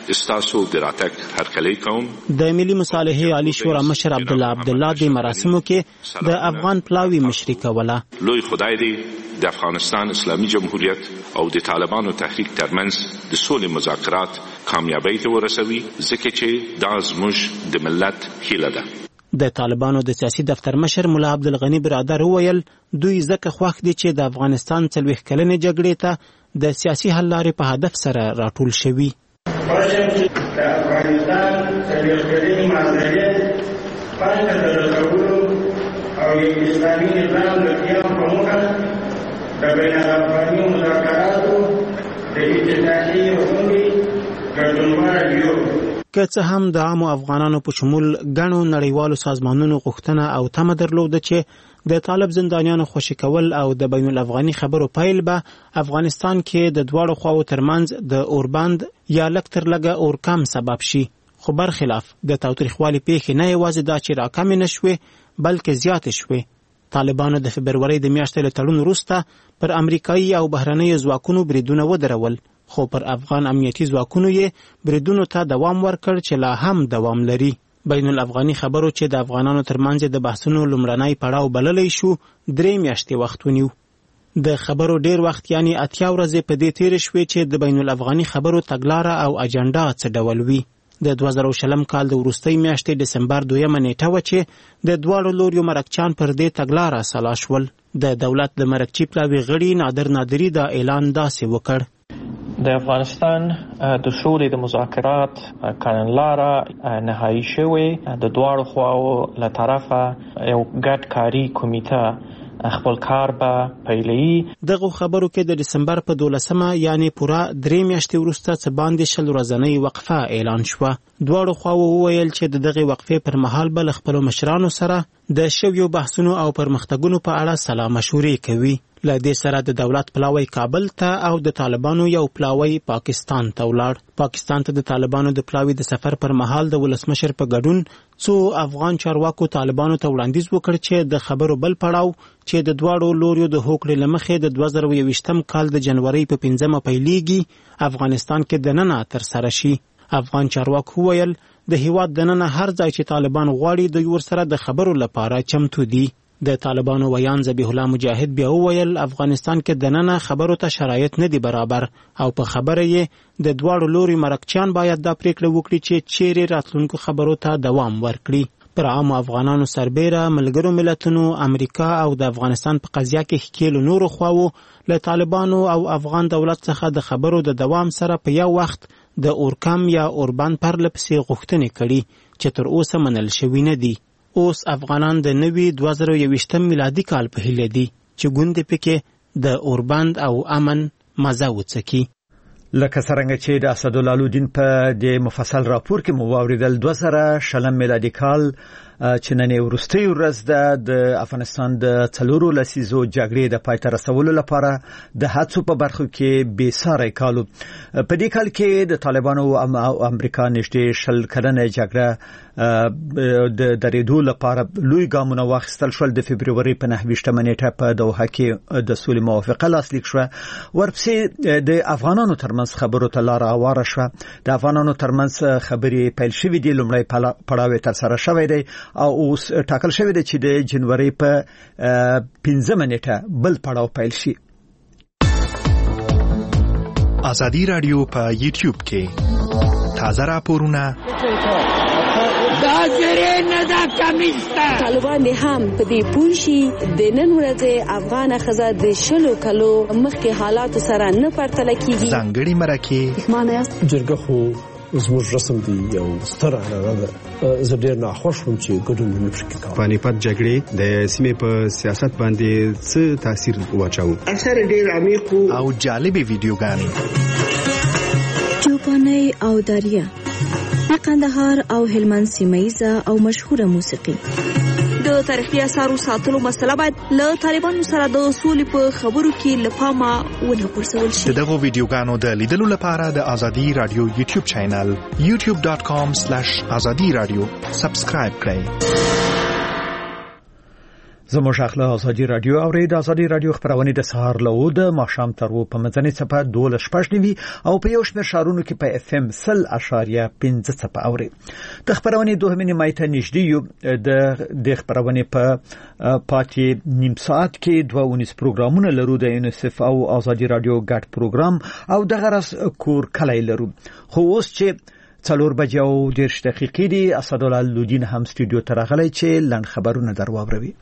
استاسو د راتګ هرکلی کوم. د ملي مصالحې عالی شورا مشر عبدالله عبدالله د مراسمو کې د افغان پلاوی مشري کوله. لوی خدای دې د افغانستان اسلامي جمهوریت او د طالبانو تحریک ترمنځ د سولې مذاکرات کامیابی ته ورسوي ځکه چې دا زموږ د ملت هیله ده. د طالبانو د سیاسي دفتر مشر ملا عبدالغنی برادر وویل دوی ځکه خوښ دي چې د افغانستان څلوېښت کلنې جګړې ته د سیاسي حل لارې په هدف سره راټول شوي. د افغانستان څلوېښت کلنې معاملې پای ته د رسولو او یو اسلامي نظام د قیام په موخه د بین الافغاني مذاکراتو د افتتاحي غونډې ګډونوال یو. که څه هم د عامو افغانانو په شمول ګڼو نړیوالو سازمانونو غوښتنه او تمه درلوده چې د طالب زندانیانو خوشي کول او د بین الافغاني خبرو پیل به افغانستان کې د دواړو خواو ترمنځ د اوربند یا لږ تر لږه اورکم سبب شي، خو برخلاف د تاوتریخوالي پیښې نه یوازې دا چې راکمې نه شوې بلکې زیاتې شوې. طالبانو د فبرورۍ د میاشتې له تړون وروسته پر امریکایي او بهرنیو ځواکونو بریدونه ودرول، خو پر افغان امنیتي ځواکونو یې بریدونو ته دوام ورکړ چې لا هم دوام لري. بین الافغاني خبرو چې د افغانانو ترمنځ د بحثونو لومړنی پړاو بللی شو درې میاشتې وخت ونیو. د خبرو ډیر وخت یعنی اتیا ورځې په دې تیر شوې چې د بین الافغاني خبرو تګلاره او اجنډا څه ډول وي. د دوه زره شلم کال د وروستۍ میاشتې ډسمبر دویمه نیټه وه چې د دواړو لوریو مرکچیان پر دې تګلاره سلا شول. د دولت د مرکچي پلاوي غړي نادر نادري دا اعلان داسې وکړ: د افغانستان د سولې د مذاکرات کړنلاره نهایی شوې، د دواړو خواو له طرفه یو ګډ کاري کمیټه خپل کار به پیلوي. دغه خبرو کې د دسمبر په دولسمه یعنی پوره درې میاشتې وروسته څه باندې شل ورځنۍ وقفه اعلان شوه. دواړو خواو وویل چې د دغې وقفې پر مهال به له خپلو مشرانو سره د شویو بحثونو او پرمختګونو په اړه سلا مشورې کوي. له دې سره د دولت پلاوی کابل ته او د طالبانو یو پلاوی پاکستان ته ولاړ. پاکستان ته د طالبانو د پلاوی د سفر پر مهال د ولسمشر په ګډون څو افغان چارواکو طالبانو ته وړاندیز وکړ چې د خبرو بل پړاو چې د دواړو لوریو د هوکړې له مخې د دوه زره یوویشتم کال د جنورۍ په پنځمه پیلیږي افغانستان کې دننه ترسره شي. افغان چارواکو وویل د هیواد دننه هر ځای چې طالبان غواړي دوی ورسره د خبرو لپاره چمتو دي. د طالبانو ویان ذبیح الله مجاهد بیا وویل افغانستان کې دننه خبرو ته شرایط نه دي برابر او په خبره یې د دواړو لوري مرکچیان باید دا پریکړه وکړي چې چیرې راتلونکو خبرو ته دوام ورکړي. پر عامو افغانانو سربیره ملګرو ملتونو امریکا او د افغانستان په قضیه کې ښکیلو نورو خواو له طالبانو او افغان دولت څخه د خبرو د دوام سره په یو وخت د اورکم یا اوربند پرله پسې غوښتنې کړي چې تر اوسه منل شوي نه دي. اوس افغانان د نوي دوه زره یوویشتم میلادي کال په هیله دي چې ګوندې پکې د اوربند او امن مزه وڅکي. لکه څرنګه چې د اسدالله الدین په د مفصل راپور کې مو واوریدل دوه زره شلم میلادي کال چې نن وروستۍ ورځ ده د افغانستان د څلورو لسیزو جګړې د پای ته رسولو لپاره د هڅو په برخو کې بې ساري کالو. په دې کال کې د طالبانو او امریکا نږدې شل کلنه جګړه د درېدو لپاره لوی ګامونه واخیستل شول. د فبرورۍ په نهه ویشتمه نیټه په دوحه کې د سولې موافقه لاسلیک شوه. ورپسې د افغانانو ترمنځ خبرو ته لاره هواره شوه. د افغانانو ترمنځ خبرې پیل شوې دي. لومړی پړاو ترسره شوی دی او اوس ټاکل شوی دی چې د جنورۍ په پنځمه نیټه بل پړاو پیل شي. ازادي رادیو په یوټیوب کې تازه راپورونه دا زری نه دا کمیستا طالبان هم په دې پوښي د نن ورځې افغان خزه د شلو کلو مخکې حالات سره نه پرتل کیږي. ځانګړي مرکه معنی جرګه خو زموږ رسم دی یو ستر عنعنه ده. زه ډېر ناخوښ وم چې ګډون نه پکې کوم. پانیپت جګړې د سیمې په سیاست باندې څه تاثیر واچاوه؟ اثر ډېر عمیق او جالبې ویډیوګانې چوپاني او داریا قندهار او هلمند سیمایزه او مشهوره موسیقي. د تاریخي اثارو ساتلو مسله باید له طالبانو سره د سولې په خبرو کې له پامه ونه غورځول شي. دغه ویډیوګانو د لیدلو لپاره د ازادي رادیو یوټیوب چینل یوټیوب ډاټ کام سلیش ازادي رادیو سبسکرایب کړئ. زموږ اخلا ازادي رادیو او د ازادي رادیو خبرونه د سهار له د ماښام تر و په منځنۍ څپه دوه شپږ نیوي او په یو شمېر شهرونو کې په اف ام سل اشاریه پنځه څپه اوري. د خبرونه دوه نیمه ته نږدې یو د د خبرونه په پاتې نیم ساعت کې دوه ونیس پروګرامونه لرو د یونیسف او ازادي رادیو ګډ پروګرام او د غرس کور کلی لرو. خو اوس چې څلور بجې او دېرش دقیقې دي اسدالله لودین هم سټوډیو ته راغلی چې لنډ خبرونه در واوروي.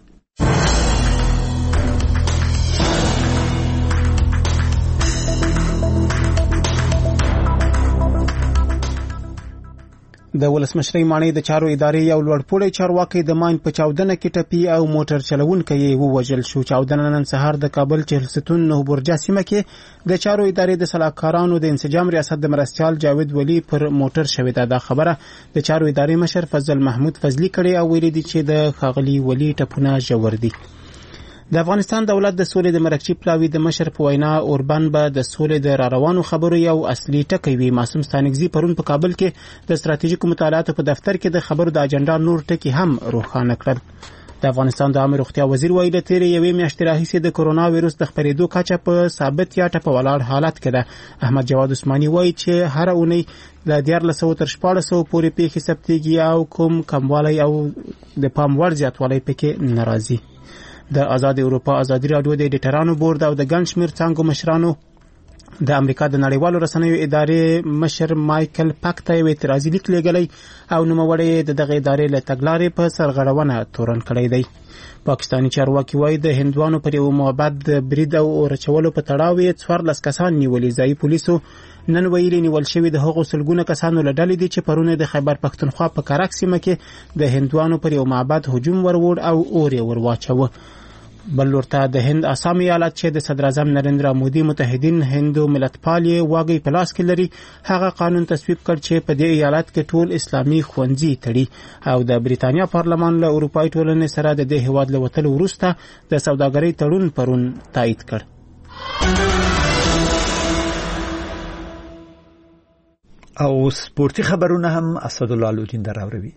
د ولسمشرۍ ماڼۍ د چارو ادارې یو لوړپوړی چارواکي د ماین په چاودنه کې ټپي او موټر چلوونکی یې ووژل شو. چاودنه نن سهار د کابل چهلستون نو برجا سیمه کې د چارو ادارې د سلاکارانو د انسجام ریاست د مرستیال جاوید ولی پر موټر شوې ده. دا خبره د چارو ادارې مشر فضل محمود فضلی کړي او ویلي دي چې د ښاغلي ولی ټپونه ژور دي. د افغانستان دولت د سولې د مرکزي پلاوي د مشر په وینا اوربان به د سولې د راروانو خبرو یو اصلي ټکی وي. معصوم ستانکزي پرون په کابل کې د ستراتیژیکو مطالعاتو په دفتر کې د خبرو د اجنډا نور ټکي هم روښانه کړل. د افغانستان د عامه روغتیا وزیر وایي د تیرې یوې میاشتې راهیسې د کرونا وایرس د خپرېدو کچه په ثابت یا ټپه ولاړ حالت کې ده. احمد جواد عثماني وایي چې هر اونۍ له دیارلس سوه تر شپاړس سوه پورې پیښې ثبتېږي او کوم کموالی او د پام وړ زیاتوالی پکې نه راځي. د آزاد اروپا ازادي رادیو د ایډیټرانو بورډ او د ګڼ شمېر څانګو مشرانو د امریکا د نړیوالو رسنیو ادارې مشر مایکل پک ته یو اعتراضي لیک لیږلی او نوموړی د دغه ادارې له تګلارې په سرغړونه تورن کړی دی. پاکستاني چارواکي وایي د هندوانو پر یو معبد د برید او اورچولو په تړاو یې څوارلس کسان نیولي. ځایي پولیسو نن ویلي نیول شوي د هغو سلګونه کسانو له ډلې دي چې پرون د خیبر پښتونخوا په کارک سیمه کې د هندوانو پر یو معبد هجوم وروړ او اور یې ور واچوه. بل ورته د هند آسام ایالت چې د صدر اعظم نریندرا مودي متحدین هندو ملتپال یې واګي په لاس کې لري هغه قانون تصویب کړ چې په دې ایالت کې ټول اسلامي ښوونځي تړي او د بریتانیا پارلمان له اروپایي ټولنې سره د دې هیواد له وتلو وروسته د سوداګرۍ تړون پرون تایید کړ. او سپورتي خبرونه هم اسدالله لودین در راوړي.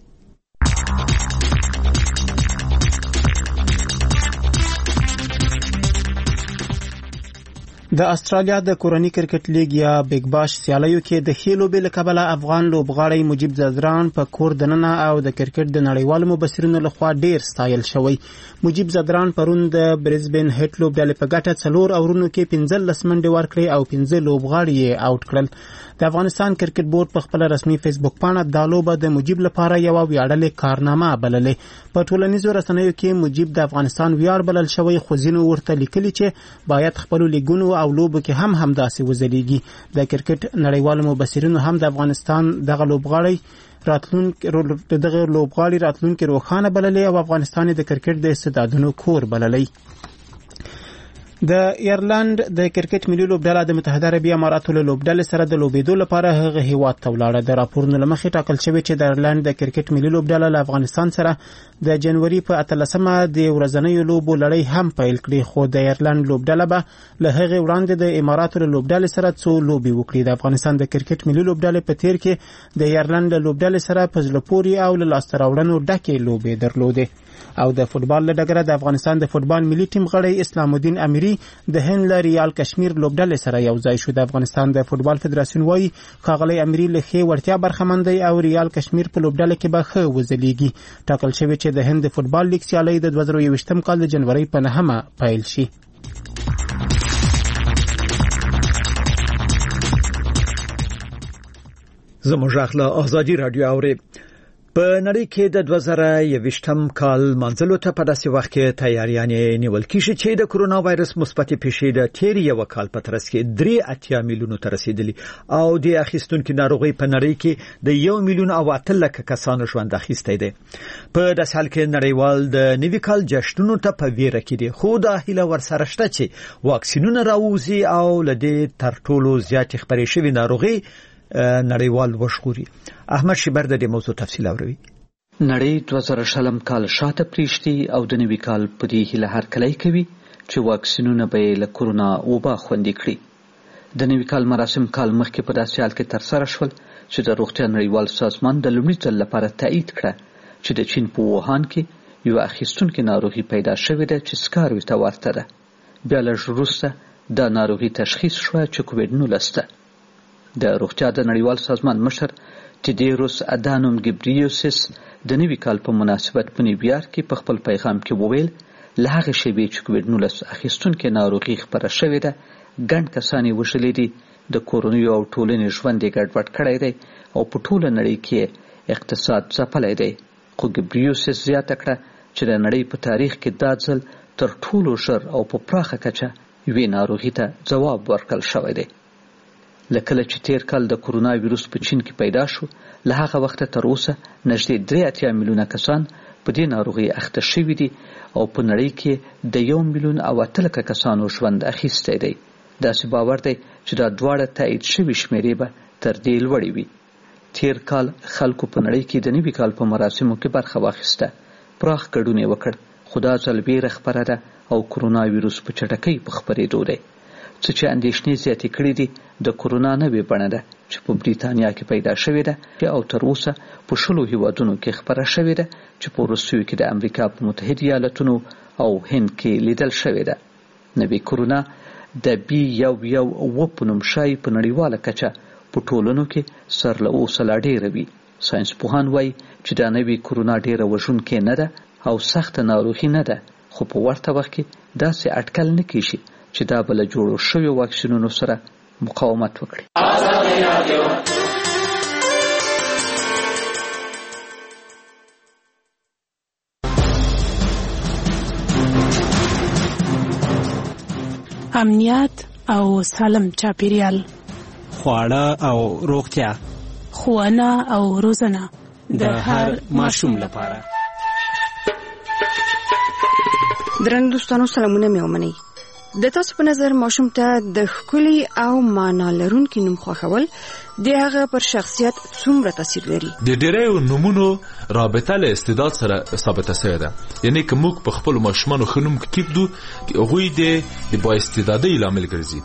د استرالیا د کورنی کرکټ لیګ یا بیگ باش سیالیو کې د ښې لوبې له کبله افغان لوبغاړی مجیب زدران په کور دننه او د کرکټ د نړیوالو مبصرینو لخوا ډیر ستایل شوی. مجیب زدران پرون د برزبن هټ لوبډلې په ګټه څلور اورونو کې پنځلس منډې ورکړې او پنځه لوبغاړي یې آوټ کړل. د افغانستان کرکټ بورډ په خپل رسمي فیسبوک پاڼه دا لوبه د مجیب لپاره یو ویاړلې کارنامه بللې. په ټولنیزو رسنیو کې مجیب د افغانستان ویاړ بلل شوی خو ځینو ورته لیکلي چې باید خپلو لیګونو او لوبو کې هم همداسې وځلیږي. د کرکټ نړیوالو مبصرینو هم د افغانستان دغه لوبغاړی راتلونکي دغه لوبغاړي راتلونکي روښانه بللې او افغانستان د کرکټ د استعدادونو کور بللی. د ایرلند د کرکټ ملي لوبډله د متحده عربي اماراتو له لوبډلې سره د لوبېدو لپاره هغه هیواد ته ولاړه. د راپورونو له مخې ټاکل شوی چې د ایرلند د کرکټ ملي لوبډله له افغانستان سره د جنوري په اتلسمه د ورځنیو لوبو لړۍ هم پیل کړي خو د ایرلند لوبډله به له هغې وړاندې د اماراتو له لوبډلې سره څو لوبې وکړي. د افغانستان د کرکټ ملي لوبډلې په تیر کې د ایرلند له لوبډلې سره په زړه پورې او له لاسته راوړنو ډکې لوبې درلودې. او د فوتبال له ډګره د افغانستان د فوتبال ملي ټیم غړی اسلام الدین اميري د هند له ریال کشمیر لوبډلې سره یو ځای شو. د افغانستان د فوتبال فدراسیون وایي ښاغلی اميري له ښې وړتیا برخمن دی او ریال کشمیر په لوبډله کې به ښه وځلیږي. ټاکل شوی چې د هند د فوتبال لیګ سیالۍ د دوه زره یوویشتم کال د جنوري په نهمه پیل شي. زموږ اخلا ازادي رادیو اوري. په نړۍ کې د دوه زره یوویشتم کال منځلو ته په داسې وخت کې تیاریانې نیول کېږي چې د کرونا وایرس مثبتې پیښې د تیر یو کال په ترڅ کې درې اتیا میلیونو ته رسیدلي او د اخیستونکو ناروغي په نړۍ کې د یو میلیون او اته لک کسانو ژوند اخیستی دی. په داسې حال کې نړیوال د نوي کال جشنونو ته په ویره کې دي خو دا هیله ورسره شته چې واکسینونه راوځي او لدې تر ټولو زیات خبرې شوی ناروغي نړیوال وشغوري. احمد شبر د دې موضوع تفصیل اوري. نړۍ دوه زره شلم کال شاته پریشتي او د نوي کال په دې هیله هرکلی کوي چې واکسینونه به له کرونا وبا خوندي کړي. د نوي کال مراسم کال مخکې په داسې حال کې ترسره شول چې د روغتیا نړیوال سازمان د لومړي ځل لپاره تایید کړه چې د چین په ووهان کې یو اخیستونکې ناروغي پیدا شوې ده چې سکاروي ته ورته ده. بیا لږ وروسته دا ناروغي تشخیص شوه چې کوویډ نولس ده. د روغتیا د نړیوال سازمان مشر ټیډیروس ادانوم ګبریوسس د نوي کال په مناسبت په نیویارک کې په خپل پیغام کې وویل له هغې شېبې چې کوویډ نولس اخیستونکې ناروغي خپره شوې ده ګڼ کسان یې وژلي دي، د کورنیو او ټولنې ژوند یې ګډوډ کړی دی او په ټوله نړۍ کې اقتصاد ځپلی دی. خو ګبریوسس زیاته کړه چې د نړۍ په تاریخ کې دا ځل تر ټولو ژر او په پراخه کچه یوې ناروغي ته ځواب ورکړل شوی دی. له کله چې تیر کال د کرونا ویروس په چین کې پیدا شو، له هغه وخته تر اوسه نږدې درې اتیا میلیونه کسان په دې ناروغۍ اخته شوي دي او په نړۍ کې د یو میلیون او اته لکه کسانو ژوند اخیستی دی. داسې باور دی چې دا دواړه تایید شوي شمیرې به تر دې لوړې وي. تیر کال خلکو په نړۍ کې د نوي کال په مراسمو کې برخه واخیسته، پراخ ګډون یې وکړ، خو دا ځل ویره خپره ده او کرونا ویروس په چټکۍ په خپرېدو دی. څه چې اندېښنې زیاتې کړي دي د کرونا نوې بڼه ده چې په بریتانیا کې پیدا شوې ده او تر اوسه په شلو هیوادونو کې خپره شوې ده چې په وروستیو کې د امریکا په متحده ایالتونو او هند کې لیدل شوې ده. نوې کرونا د بي یو یو اوه په نوم ښایي په نړیواله کچه په ټولنو کې سر له اوسه لا ډېره وي. ساینس پوهان وایي چې دا نوې کرونا ډېره وژونکې نه ده او سخته ناروغي نه ده، خو په ورته وخت کې داسې اټکل نه کیږي چې دا به له جوړو شویو واکسینونو سره مقاومت وکړي. امنیت او سالم چاپیریال، خواړه او روغتیا، ښوونه او روزنه د هر ماشوم لپاره. درنو دوستانو سلامونه مې ومنئ. د تاسو په نظر ماشوم ته د ښکلي او معنا لرونکي نوم خوښول د هغه پر شخصیت څومره تاثیر لري؟ د ډېرو نومونو رابطه له استعداد سره ثابته شوې ده. یعنی که موږ په خپلو ماشومانو ښه نوم کېږدو، هغوی د با استعدادۍ لامل ګرځي.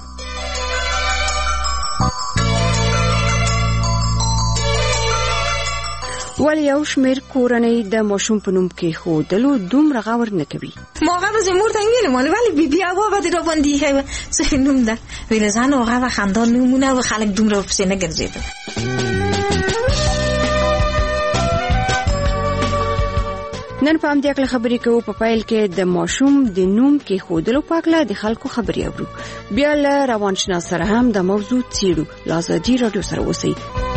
ولی یو شمیر کورنۍ د ماشوم په نوم کې ښودلو دومره غور نه کوي. موقع به زمور ته ویل مال ولی بی بی هوا به را باندې هي څه نوم ده ویل ځان هغه خاندان نمونه و خلک دومره په سینه ګرځیدل. نن په همدې اړه خبرې کوو. په پیل کې د ماشوم د نوم کې ښودلو په اړه د خلکو خبرې اورو، بیا له روانشناس سره هم د موضوع څیړو. له ازادي راډیو سره اوسئ.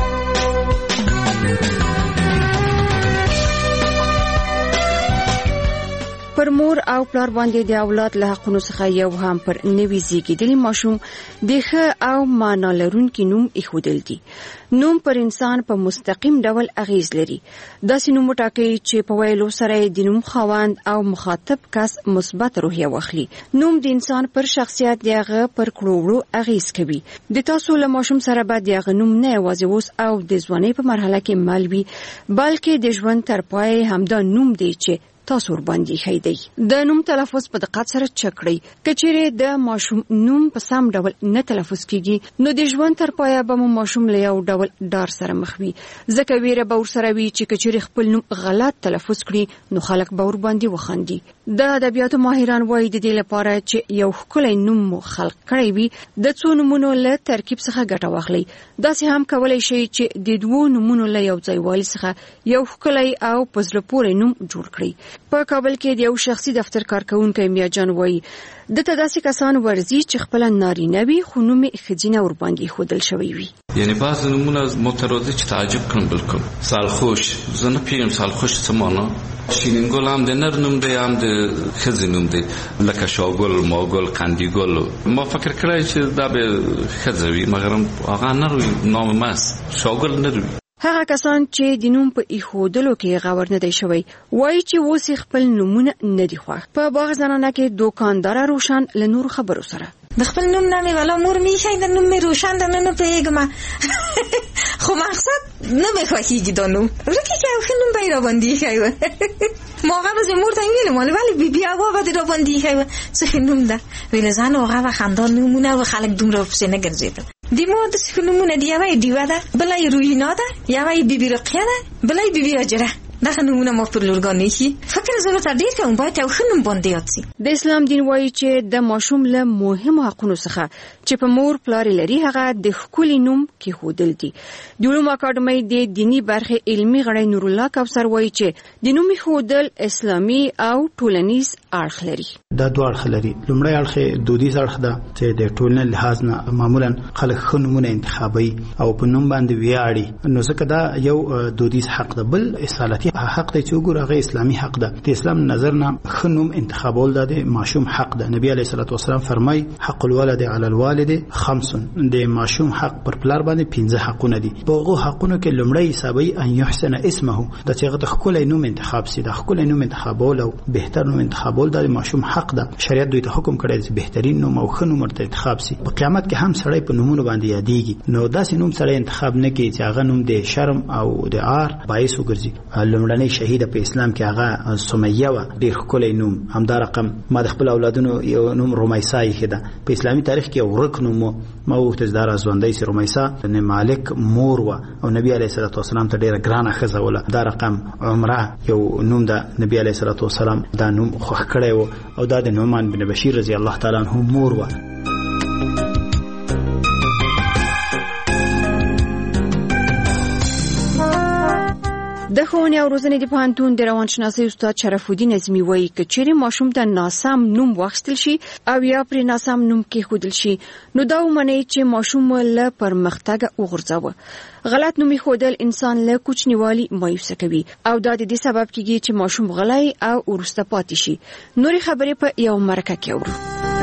پر مور او پلار باندې د اولاد له حقونو څخه یو هم پر نوي زیږیدلي ماشوم د ښه او معنا لرونکي نوم ایښودل دي. نوم پر انسان په مستقیم ډول اغیز لري. داسې نوم وټاکئ چې په ویلو سره د نوم خاوند او مخاطب کس مثبت روحیه واخلي. نوم د انسان پر شخصیت د هغه پر کړو اغیز کوي. د تاسو له ماشوم سره به د هغه نوم نه یوازې اوس او د ځوانۍ په مرحله کې مل وي، بلکې د ژوند تر پای همدا نوم دی چې تاسو ور باندې خېدی. د نوم تلفظ په دقت سره چک کړئ. کچېره د ماشوم نوم په سم ډول نه تلفظ کیږي، نو د ژوند تر پایه به ماشوم له یو ډول ډار سره مخ وي. ځکه ویره به ورسره وي چې کچېره خپل نوم غلط تلفظ کړي نو خلک به ور باندې وخاندي. د ادبیاتو ماهران وایي د دې لپاره چې یو ښکلی نوم مو خلق کړی وي، د څو نومونو له ترکیب څخه ګټه واخلئ. داسې هم کولای شئ چې د دوو نومونو له یو ځای والي څخه یو ښکلی او په زړه پورې نوم جوړ کړئ. په کابل کې د یو شخصي دفتر کارکونکي میاجان وایي دته داسې کسان ورزي چې خپل نارینه وي خو نوم یې ښځینه ور باندې ښودل شوی وي. یعنی بعض نومونه مترادف چې تعجب کړم. بالکل سالخوش، زه نه پیږم سالخوش څه معنا. شیرینګل هم د نر نوم دی هم د ښځې نوم دی، لکه شاګل، ماګل، قندیګل. ما فکر کړی چې دا به ښځه وي، مګر هغه نر وي، نام ماس شاګل نر وي. هغه کسان چې د نوم په ایښودلو کې غور نه دی شوی وایي چې اوس خپل نومونه نه دي خوښ. په باغ زنانه کې دوکاندار روشن له نور خبرو سره د خپل نوم نامې ولا مور می شي د نوم می روشن د نن په یګما خو مقصد نه مې خوښیږي د نوم ورکه چې خو نوم به را باندې شي موقع به زمور ته ویل مال ولی بی بی هوا به را باندې شي څه نوم ده ویل ځان هغه خاندان نومونه و خلک دومره په سینه ګرځیدل. دی مو د نومونه دی یوه دیوه ده، بلای روینا ده، یوه بی بی رقیه ده، بلای بی بی اجره. دغه نمونه مو پر لورګانې شي فکر ضرورت ډیر کوم باید یو خنم باندې یاد شي. د اسلام دین وایي چې د ماشوم له مهمو حقونو څخه چې په مور پلار لري هغه د خپل نوم کې خودل دي. د علوم اکاډمۍ د دینی برخه علمي غړی نور الله کوثر وایي چې د نوم خودل اسلامي او ټولنیز اړخ لري. دا دوه اړخ لري. لومړی اړخ دودیز اړخ ده چې د ټولنې لحاظ نه معمولا خلک خنمونه انتخابي او په نوم باندې ویاړي، نو ځکه دا یو دودیز حق ده. بل اصالتي حق دی چې وګوره اسلامي حق ده. د اسلام نظر نه خنوم انتخابول ده د ماشوم حق ده. نبی علیه الصلاه والسلام فرمای حق الولد علی الوالد خمس، د ماشوم حق پر پلار باندې پنځه حقونه دي. په هغه حقونو کې لومړی حسابي ان يحسن اسمه، د چې هغه خپل نوم انتخاب سي. د خپل نوم انتخابول او بهتر نوم انتخابول د ماشوم حق ده. شریعت دوی ته حکم کړی چې بهترین نوم او خنوم مرته انتخاب سي. په قیامت کې هم سړی په نومونو باندې یادېږي، نو داسې نوم سړی انتخاب نه کوي چې هغه نوم د شرم او د عار باعث وګرځي. لومړنۍ شهیده په اسلام کې هغه سمیه و، ډېر ښکلی نوم. همدا رقم ما د خپل اولادونو یو نوم رومیسا یې ده. په اسلامي تاریخ کې ورک نوم ما وغوښتل چې دا راځوندی سي. رومیسا د مالک مور و او نبی علیه الصلاه والسلام ته ډېره ګرانه ښځه وله. دا رقم عمره یو نوم ده، نبی علیه الصلاه والسلام دا نوم خوښ کړی و او دا د نعمان بن بشیر رضی الله تعالی عنه مور و. د ښوونې او روزنې د پوهنتون د روانشناسۍ استاد شرف الدین اعظمي وایي که چیرې ماشوم ته ناسم نوم واخیستل شي او یا پرې ناسم نوم کېښودل شي نو دا ومنئ چې ماشوم له پرمختګه وغورځوه. غلط نوم ایښودل انسان له کوچنیوالي مایوسه کوي او دا د دې سبب کېږي چې ماشوم غلی او وروسته پاتې شي. نورې خبرې په یو مرکه کې اورو.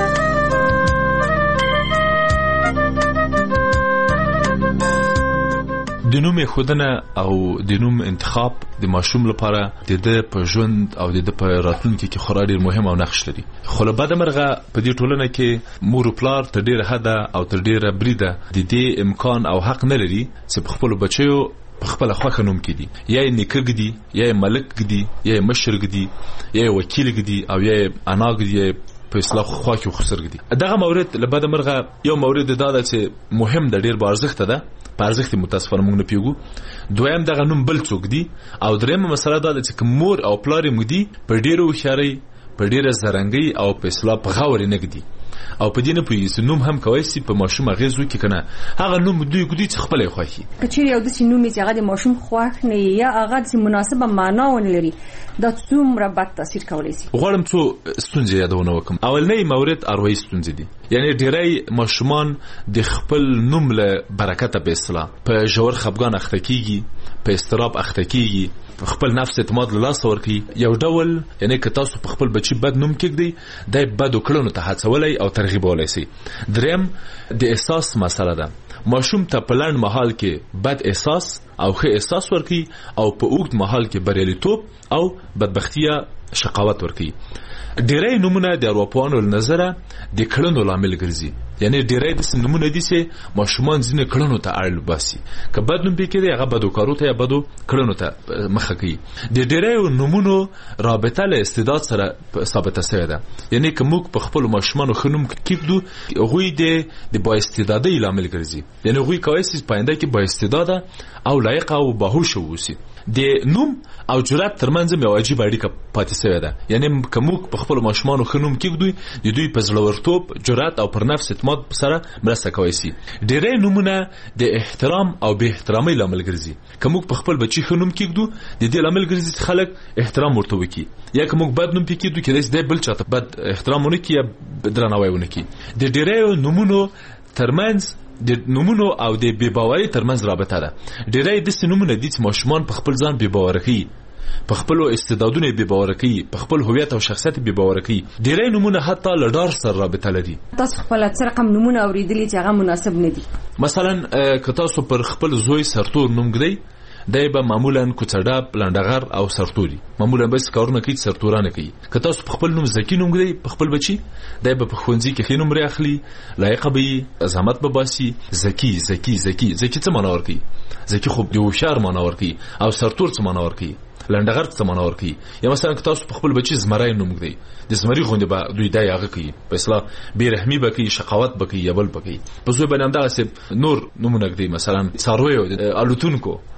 د نوم خودنه او د نوم انتخاب د ماشوم لپاره د د په ژوند او د د په راتلونکي کې خورا ډیر مهم او نقش لري. خو له بده مرغه په دې ټولنه کې مور او پلار تر ډیره حده او تر ډیره بریده د دې امکان او حق نه لري چې په خپل بچیو په خپل خوښه نوم کړي. یا یې نیکه ګدي، یا یې ملک ګدي، یا یې مشر ګدي، یا یې وکیل ګدي او یا یې انا ګدي په اصلاح خوا کې خسر ګدي. دغه مورد له بده مرغه یو مورد دا ده چې مهم د ډیر بارزښت ده، په ارزښت متاسفانه موږ نه پیږو. دویم دغه نوم بل څوک دی او دریمه مسله دا ده چې مور او پلار یې مودي په ډیرو هوښیارۍ، په ډیره زرنګۍ او په اصلاح په غور نه ګدي او په دې نه پوهېږي نوم هم کولی شي په ماشوم اغېز وکړي که نه. هغه نوم دوی ګدي چې خپله یې خوښي. که چیرې یو داسې نوم چې هغه د ماشوم خوښ نه وي یا هغه داسې مناسبه معنا ونه لري، دا څومره بد تاثیر کولی شي؟ غواړم څو ستونزې یادونه وکړم. اولنی مورد اروايي ستونزې دي، یعنی ډیری ماشومان د خپل نوم له برکته په اصطلاح په ژور خفګان اخته کیږي، په اضطراب اخته کیږي، خپل نفس اعتماد له لاسه ورکوي. یو ډول یعنی که تاسو په خپل بچي بد نوم کېږدئ دی بدو کړنو ته هڅولی او ترغیبولی شي. دریم د احساس مسله ده. ماشوم ته په لنډ مهال کې بد احساس او ښه احساس ورکوي او په اوږد مهال کې بریالیتوب او بدبختي یا شقاوت ورکوي. ډیری نمونه د ارواپوهانو له نظره د کړنو لامل ګرځي، یعنی ډیری داسې نمونه دي چې ماشومان ځینې کړنو ته اړ باسي. که بد نوم پکې دی هغه بدو کارو ته یا بدو کړنو ته مخه کوي. د ډیری نمونو رابطه له استعداد سره ثابته شوې ده، یعنی که موږ په خپلو ماشومانو ښه نوم کېږدو هغوی د بااستعدادۍ لامل ګرځي، یعنی هغوی کولی شي په آینده کې بااستعداده او لایقه او باهوشه واوسي. د نوم او جرأت ترمنځ یو عجیب اړیکه پاتې شوې ده، یعنی که موږ په خپلو ماشومانو ښه نوم کېږدو د دوی په زړورتوب، جرأت او پر نفس اعتماد سره مرسته کوي شي. ډېری نومونه د احترام او بې احترامۍ لامل ګرځي. که موږ په خپل بچي ښه نوم کېږدو د دې لامل ګرځي چې خلک احترام ورته وکړي، یا که موږ بد نوم پې کېږدو کېدای شي دی بل چاته بد احترام ونه کړي یا درناوی ونه کړي. د ډېریو نومونو ترمنځ د نومونو او د بې باورۍ ترمنځ رابطه ده. ډېری داسې نومونه دي چې ماشومان په خپل ځان بې باوره کوي، په خپل استعدادونو بې باوره کوي، په خپل هویت او شخصیت بې باوره کوي. ډېری نومونه حتی له ډار سره رابطه لري. تاسو خپل څه رقم نومونه اوریدلي چې هغه مناسب نه دي؟ مثلا که تاسو پر خپل زوی سرتور نوم ږدئ، دی به معمولا کوڅډاب، لنډغر او سرتوري معمولا بس کارونه کوي، سرتورانه کوي. که تاسو په خپل نوم زکی نوم ږدئ په خپل بچي، دی به په ښوونځي کې ښې نومرې اخلي، لایقه به وي، زحمت به باسي. زکی زکی زکی زکی څه معنا ورکوي؟ زکی خو د هوښیار معنا ورکوي. او سرتور څه معنا ورکوي؟ لنډغر څه معنا ورکوي. یا مثلا که تاسو په خپل بچي زمری نوم ږدئ، د زمري غوندې به دوی دی هغه کوي، په اصطلاح بېرحمي به کوي، شقاوت به کوي یا بل به کوي. په زوی باندې همدغسې نور نومونه ږدئ، مثلا څارویو، الوتونکو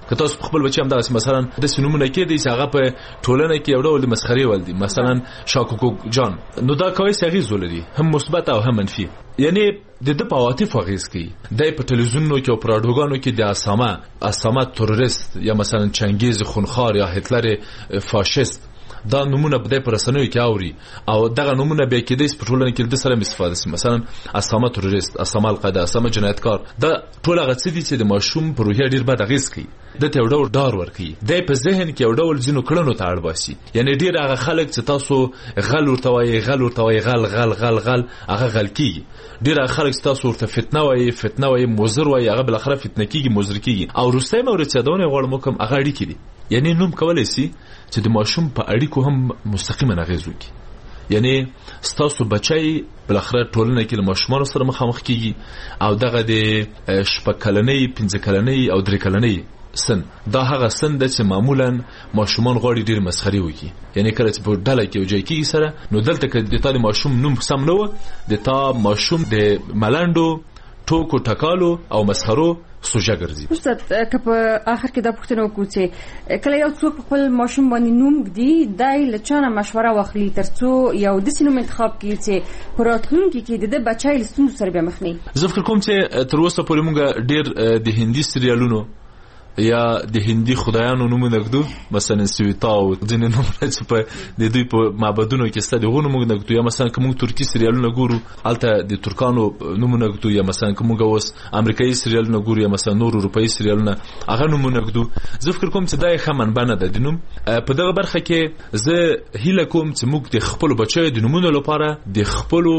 که تاسو خپل بچی هم دا مثلا د سنومونه کې د هغه په ټولنه کې یو ډول مسخري ولدي مثلا شاکوکو جان نو دا کوي سغیز ولري هم مثبت او هم منفي یعنی د د پاواتیف غیز کی د په تلویزیونونو کې او پراډوګانو کې د اسامه اسامه تروریست یا مثلا چنگیز خونخوار یا هتلر فاشیست دا نمونه بده پر رسنوي کې اوري او دغه نمونه به کې د سپټولن کې د سره استفاده سي مثلا اسامه تروریست اسامه القاعده اسامه جنایتکار دا ټول هغه څه دي چې د ماشوم په روحیه ډیر بد غیز کوي د ته وړو ډار ورکي د په ذهن کې وړو ځینو کړنو ته اړ باسي یعنی ډیر هغه خلک چې تاسو غل ورته وایي غل ورته وایي غل غل غل غل هغه غل کیږي ډیر هغه خلک چې تاسو ورته فتنه وایي فتنه وایي موزر وایي هغه بل اخره فتنه کیږي موزر کیږي او روسي مورد چې دونه غوړ مکم هغه اړي کړي یعنی نوم کولای شي چې د ماشوم په اړیکو هم مستقیما اغیز وکړي یعنی ستاسو بچي بل اخره ټولنه کې له ماشومان سره مخامخ کیږي او دغه د شپکلنۍ پنځکلنۍ او درې سن دا هغه سن د چې معمولا ماشومان غواړي ډیر مسخري وکړي یعنی کله چې په ډله کې وځي کې سره نو دلته کې د تعلیم ماشوم نوم سم نه و د تا ماشوم د ملندو ټوکو ټکالو او مسخرو سوجا ګرځي استاد که په اخر کې دا پوښتنه وکړو چې کله یو څوک خپل ماشوم باندې نوم ږدي دای له چانه مشوره واخلي ترڅو یو داسې نوم انتخاب کړي چې په راتلونکي کې د بچای له ستونزو سره به مخ نه زه فکر کوم چې تر اوسه پورې موږ ډیر د هندي سریالونو یا د هندي خدایانو نومونه ګدو مثلا سویتا او ځینې نومونه چې په د دوی په معبدونو کې ستاسو غوونه موږ نګدو یا مثلا کوم ترکی سریالونه ګورو البته د ترکانو نومونه ګدو یا مثلا کوم اوس امریکایي سریالونه ګورو یا مثلا نور اروپایي سریالونه هغه نومونه ګدو زه فکر کوم چې دا یې خمن بنه د دینوم په دغه برخه کې زه هیله کوم چې موږ د خپل بچو د نومونو لپاره د خپل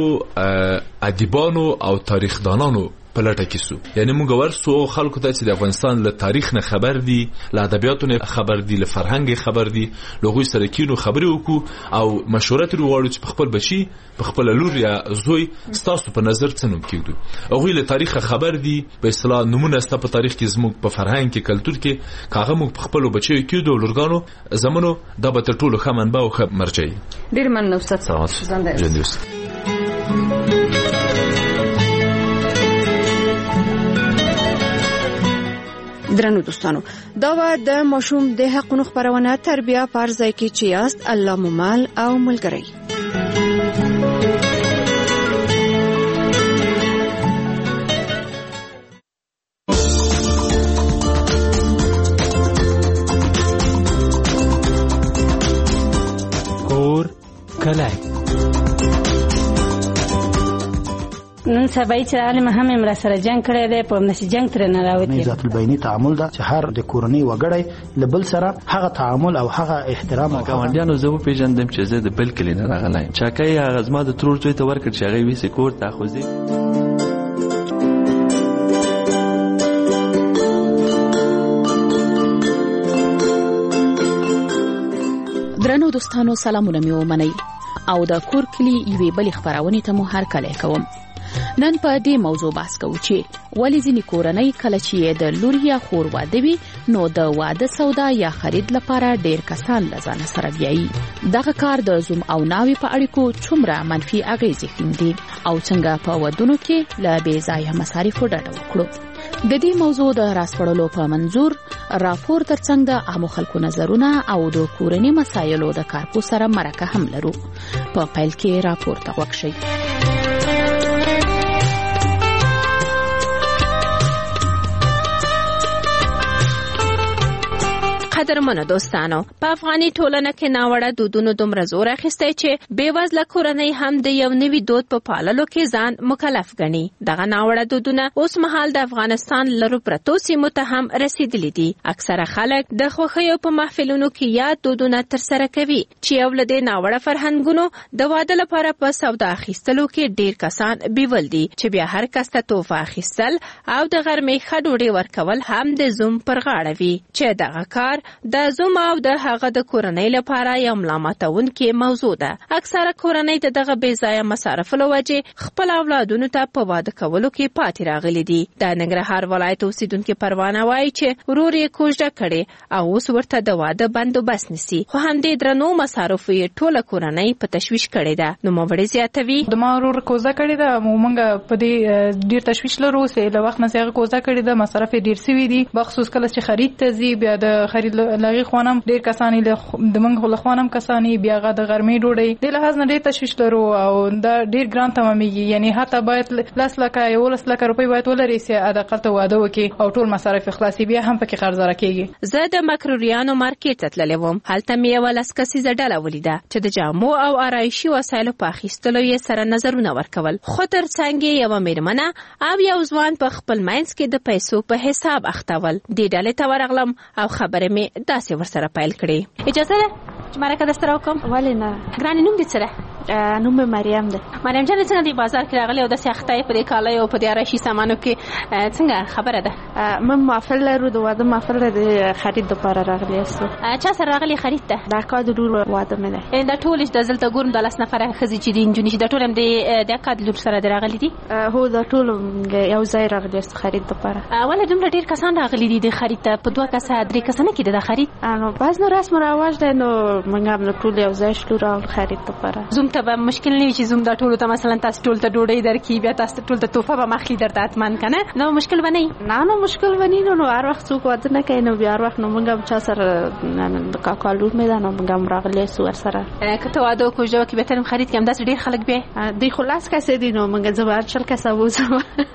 ادیبانو او تاریخ دانانو په لټه کې سو یعنی موږ ورسو خلکو ته چې د افغانستان له تاریخ نه خبر دي له ادبیاتو نه خبر دي له فرهنګ خبر دي لغوي سره کینو خبرې وکړو او مشوره تر وړو چې په خپل بچي په خپل لور یا زوی ستاسو په نظر څه نوم کېږي هغه له تاریخ خبر دي په اصطلاح نمونه ست په تاریخ کې زموږ په فرهنګ کې کلچر کې کاغه موږ په خپل بچي کې د لورګانو زمونو د به تر ټولو خمنبه او مرجعي ډیر مننه استاد زنده درنو دوستانو دا و د ماشوم د حقونو خبرونه تربیه فرضای کی چې است الله ممال او ملګری کور کلای نن سبا چې عالم هم امر سره جنگ کړی دی په نشي جنگ تر نه راوتی ذات البینی تعامل دا چې هر د کورنۍ وګړی لبل سره هغه تعامل او هغه احترام او ګاونډیانو زه په پیژندم چې زه د بل کلی نه راغلی چاکای هغه زما د ترور ځای ته ورکړ چې هغه ویسي کور ته خوځي درنو دوستانو سلامونه مې ومنئ او د کور کلی یوې بلې خبرونه ته مو هر کله کوم نن په دې موضوع بحث کوو چې ولې ځینې کورنۍ کله چې د لور یا خور واده وي نو د واده سودا یا خرید لپاره ډېر کسان له ځان سره بیایي دغه کار د زوم او ناوې په اړیکو څومره منفي اغېزې ښیندي او څنګه په ودونو کې له بې ځایه مصارفو ډډه وکړو د دې موضوع د راسپړلو په منظور راپور ترڅنګ د عامو خلکو نظرونه او د کورنۍ مسایلو د کارپو سره مرکه هم لرو په پیل کې راپور ته غوږ شئ قدرمنو دوستانو په افغاني ټولنه کې ناوړه دودونو دومره زور اخیستی چې بېوزله کورنۍ هم د یو نوي دود په پاللو کې ځان مکلف ګڼي دغه ناوړه دودونه اوس مهال د افغانستان لرو پرتو سیمو ته هم رسیدلي دي اکثره خلک د خوښیو په محفلونو کې یاد دودونه ترسره کوي چې یو له دې ناوړه فرهنګونو د واده لپاره په سودا اخیستلو کې ډېر کسان بیول دي چې بیا هر کس ته تحفه اخیستل او د غرمې ښه ډوډۍ ورکول هم د زوم پر غاړه وي چې دغه کار د زوم او د هغه د کورنۍ لپاره یو ملامتونکې موضوع ده. اکثره کورنۍ د دغه بې ځایه مصارفو له وجې خپل اولادونو ته په واده کولو کې پاتې راغلي دي. د ننګرهار ولایت اوسیدونکي پروانه وایي چې ورور یې کوژده کړې او اوس ورته د واده بندوبست نیسي، خو همدې درنو مصارفو یې ټوله کورنۍ په تشویش کړې ده. نوموړې زیاتوي د ما ورور کوژده کړې ده، موږ په دې ډېر تشویش لرو چې له وخت نه چې هغه کوژده کړې ده مصارف یې ډېر سوي دي، بخصوص کله چې خرید ته ځي بیا د خرید لغې خوانم ډېر کسان د موږ له خوانم کسان بیا هغه د غرمې ډوډۍ دې لحاظ نه ډېر تشویش لرو او دا ډېر ګران تمامېږي. یعنې حتی باید لس لکه یولس لکه روپۍ باید ولري چې حداقل ته واده وکړي او ټول مصارف خلاصي، بیا هم پکې قرضداره کېږي. زه د مکروریانو مارکېټ ته تللی وم. هلته مې یوه لس کسیزه ډله ولیده چې د جامو او آرایشي وسایلو په اخیستلو یې سره نظرونه ورکول، خو تر څنګ یې یوه مېرمنه او یو ځوان په خپل منځ کې د پیسو په حساب اختول. دې ډلې ته ورغلم او خبرې مې داسې ورسره پیل کړې. اجازه ده چې مرکه درسره وکړم؟ ولې نه. ګرانې نوم دې څه ده؟ نوم مې مریم ده. مریم جانې څنګه دې بازار کې راغلې او داسې اخته یې په دې کالیو او په دې آرایشي سامانو کې څنګه خبره ده؟ موږ محفل لرو، د واده محفل د خرید دپاره راغلي یاستو. چا سره راغلي خرید ته؟ د اکا د لور واده مې ده. یعنې دا ټول چې دلته ګورم د لس نفره ښځې چې دي نجونې چې دا ټول هم د اکا د لور سره دې راغلي دي؟ هو دا ټول یو ځای راغلي یاستو خرید دپاره. ولې دومره ډېر کسان راغلي دي د خرید ته؟ په دوه کسه درې کسه نه کېده دا خرید؟ نو بعض نو رسم و رواج دی، نو موږ هم نو ټول یو ځای شلو راغلو خرید دپاره. زوم ته به مشکل نه وي چې زوم دا ټولو ته مثلا تاسو ټول ته ډوډۍ درکړي، بیا تاسو ټول ته تحفه به مخلي درته حتما که نه؟ نو مشکل به نه وي؟ نه نو مشکل به نه، نو هر وخت څوک واده نه کوي، نو بیا هر وخت نو موږ هم چا سره د کاکا لور مې ده، نو موږ هم راغلی یو ورسره. که ته واده او کوژده وکړې بیا ته هم خرید کړې، همداسې ډېر خلک بیا دوی خو لس کسې دي، نو موږ زه به هر شل کسه بوځم.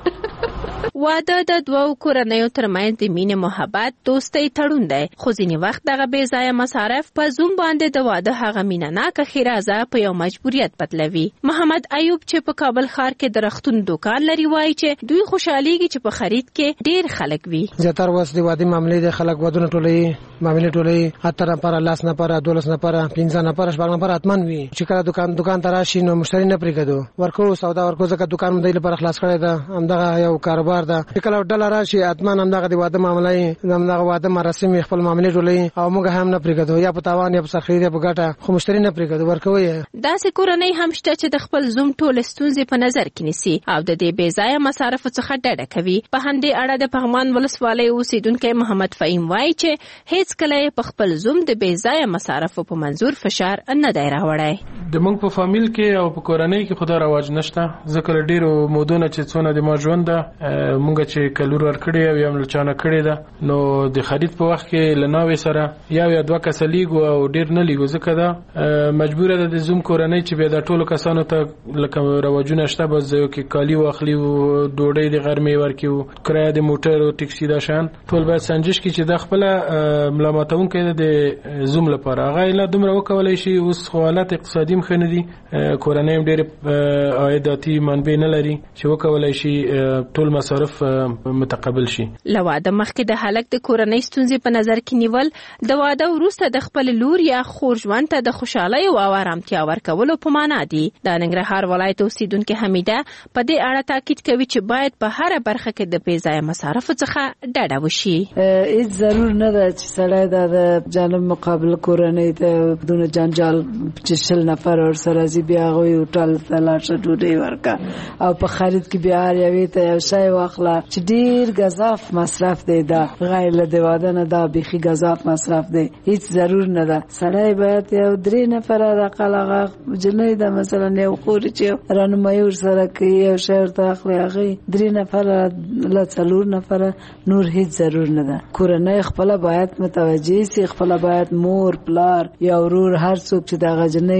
واده د دوو کورنیو ترمنځ د مینې محبت دوستۍ تړون دی، خو ځینې وخت دغه بې ځایه مصارف په زوم باندې د واده هغه مینه ناکه ښېرازه په یو مجبوریت بدلوي. محمد ایوب چې په کابل ښار کې د رختون دوکان لري وایي چې دوی خوشحالېږي چې په خرید کې ډېر خلک وي. زیاتره وس د واده معاملې د خلک ودونه ټولوي، معاملې ټولوي، اتر نفره، لس نفره، دولس نفره، پنځه نفره، شپږ نفره حتمن وي. چې کله دوکان دوکان ته راشي نو مشتری نه پرېږدو، ورکو سودا ورکو، ځکه دوکان مو د لپاره خلاص کړی ده، همدغه یو کاروبار ده. چې کله ډله راشي حتمن همدغه د واده معاملې، همدغه واده مراسم خپل معاملې ټولوي او موږ هم نه پرېږدو، یا په تاوان یا په سرخرید یا په ګټه، خو مشتری نه پرېږدو، ورکوو یې. داسې کورنۍ هم شته چې د خپل زوم ټولې ستونزې په نظر کې نیسي او د دې بې ځایه مصارفو څخه ډډه کوي. په همدې اړه د پغمان ولسوالۍ اوسیدونکی محمد فهیم وایي چې هیڅکله یې په خپل زوم د بې ځایه مصارفو په منظور فشار نه دی راوړی. د موږ په فامیل کې او په کورنۍ کې خو دا رواج نشته، ځکه له ډېرو مودو نه چې څونه د ما ژوند ده موږ چې کلور ورکړې او یا هم له چا نه کړې ده، نو د خرید په وخت کې له ناوې سره یو یا دوه کسه لیږو او ډېر نه لیږو، ځکه دا مجبوره ده د زوم کورنۍ چې بیا دا ټولو کسانو ته لکه رواجونه شته، بس یو کې کالي واخلي او ډوډۍ د غرمې ورکړي، کرایه د موټر او ټکسي دا شان ټول باید سنجش کړي چې دا خپله ملامتونکی ده د زوم لپاره. هغه یې دومره وکولی شي. اوس خو حالت اقتصادي هم ښه نه دي، کورنۍ هم ډېرې عایداتي منبع نه لري چې وکولی شي ټول مصارف متقبل شي. له واده مخکې د هلک د کورنۍ ستونزې په نظر کې نیول د واده وروسته د خپل لور یا خور ژوند ته د خوشحالۍ او آرامتیا ورکولو په معنا دي. د ننګرهار ولایت اوسیدونکې حمیده په دې اړه تاکید کوي چې باید په هره برخه کې د بې ځایه مصارفو څخه ډډه وشي. هیڅ ضرور نه ده چې سړی د جانب مقابل کورنۍ ته دونه جنجال چې شل نفر ورسره ځي بیا هغوی هوټل ته لاړ شه ډوډۍ ورکړه او په خرید کې بیا هر یوې ته یو شی واخله چې ډېر ګزاف مصرف دی. دا غیر له د واده نه دا بیخي ګزاف مصرف دی، هیڅ ضرور نه ده. سړی باید یو درې نفره رقل هغه جنۍ ده مثلا یو خورې چې رانمایي ورسره کوي یو شی ورته اخلي، هغې درې نفره له څلور نفره نور هیڅ ضرور نه ده. کورنۍ خپله باید متوجه سي، خپله باید مور پلار یا ورور هر څوک چې دغه جنۍ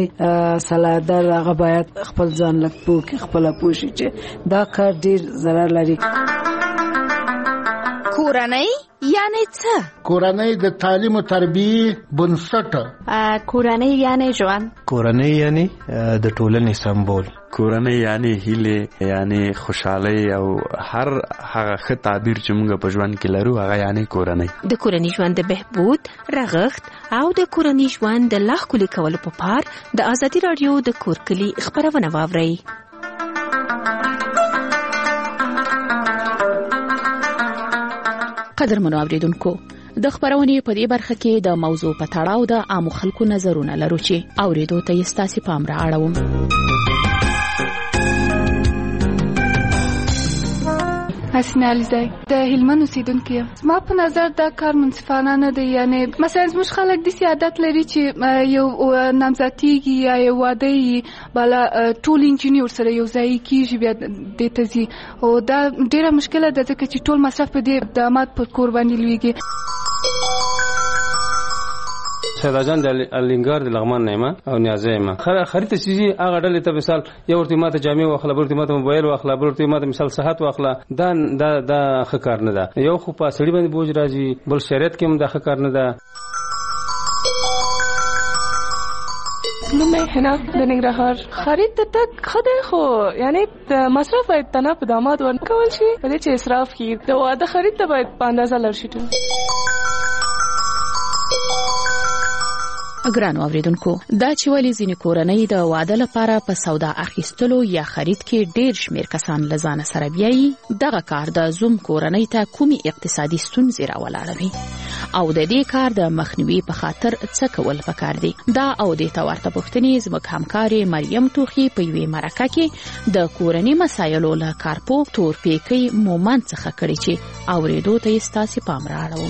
سلادر هغه باید خپل ځان لږ پوه کړي، خپله پوه شي چې دا کار ډېر ضرر لري. کورنۍ یعنی څه؟ کورنۍ د تعلیم او تربیې بنسټ. کورنۍ یعنی ژوند. کورنۍ یعنی د ټولنې سمبول. کورنۍ یعنی هیله، یعنی خوشحالي او هر هغه ښه تعبیر چې موږ په ژوند کې لرو هغه یعنی کورنۍ. د کورنۍ ژوند د بهبود، رغښت او د کورنۍ ژوند د لا ښکلي کولو په پار د ازادي راډیو د کور کلي خپرونه واورئ. قدرمنو اوریدونکو، د خبرونې په دې برخه کې د موضوع په تړاو د عامو خلکو نظرونه لرو چې اوریدو ته یې ستاسې پام را اړوم. حسنه علیزی د هلمند اوسیدونکې یم. زما په نظر دا کار منصفانه نه دی. یعنی مثلا زموږ خلک داسې عادت لري چې یو نامزدتیږي یا یو واده یي بالا ټول انجینر ورسره یو ځای کېږي بیا دې ته ځي او دا ډېره مشکله ده ځکه چې ټول مصرف په دې داماد پر کور باندې لویږي. سیداجان د الینګار د لغمان نعمه او نیازه یم. خرید چیزی هغه ډلې ته مثال یو ورته ماته جامع واخله، بل ورته ماته موبایل واخله، بل ورته ماته مثال صحت واخله. دا دا دا ښه کار نه ده. یو خو په سړي باندې بوج راځي، بل شریعت کې هم دا ښه کار نه ده. نو مې حنا د ننګرهار خرید ته تک خدای خو یعنی مصرف باید تنه په داماد ورکول شي، په دې چې اسراف کړي. د واده خرید ته باید په اندازه لړ شي. ګرانو اوریدونکو، دا چې ولې ځینې کورنۍ د واده لپاره په سودا اخیستلو یا خرید کې ډېر شمېر کسان له ځانه سره بیایي، دغه کار د زوم کورنۍ ته کومې اقتصادي ستونزې راولاړوي او د دې کار د مخنیوي په خاطر څه کول پکار دي؟ دا او دې ته ورته پوښتنې زموږ همکارې مریم توخي په یوې مرکه کې د کورنۍ مسایلو له کارپو تورپیکۍ مومند څخه کړې چې اورېدو ته یې ستاسې پام را اړوم.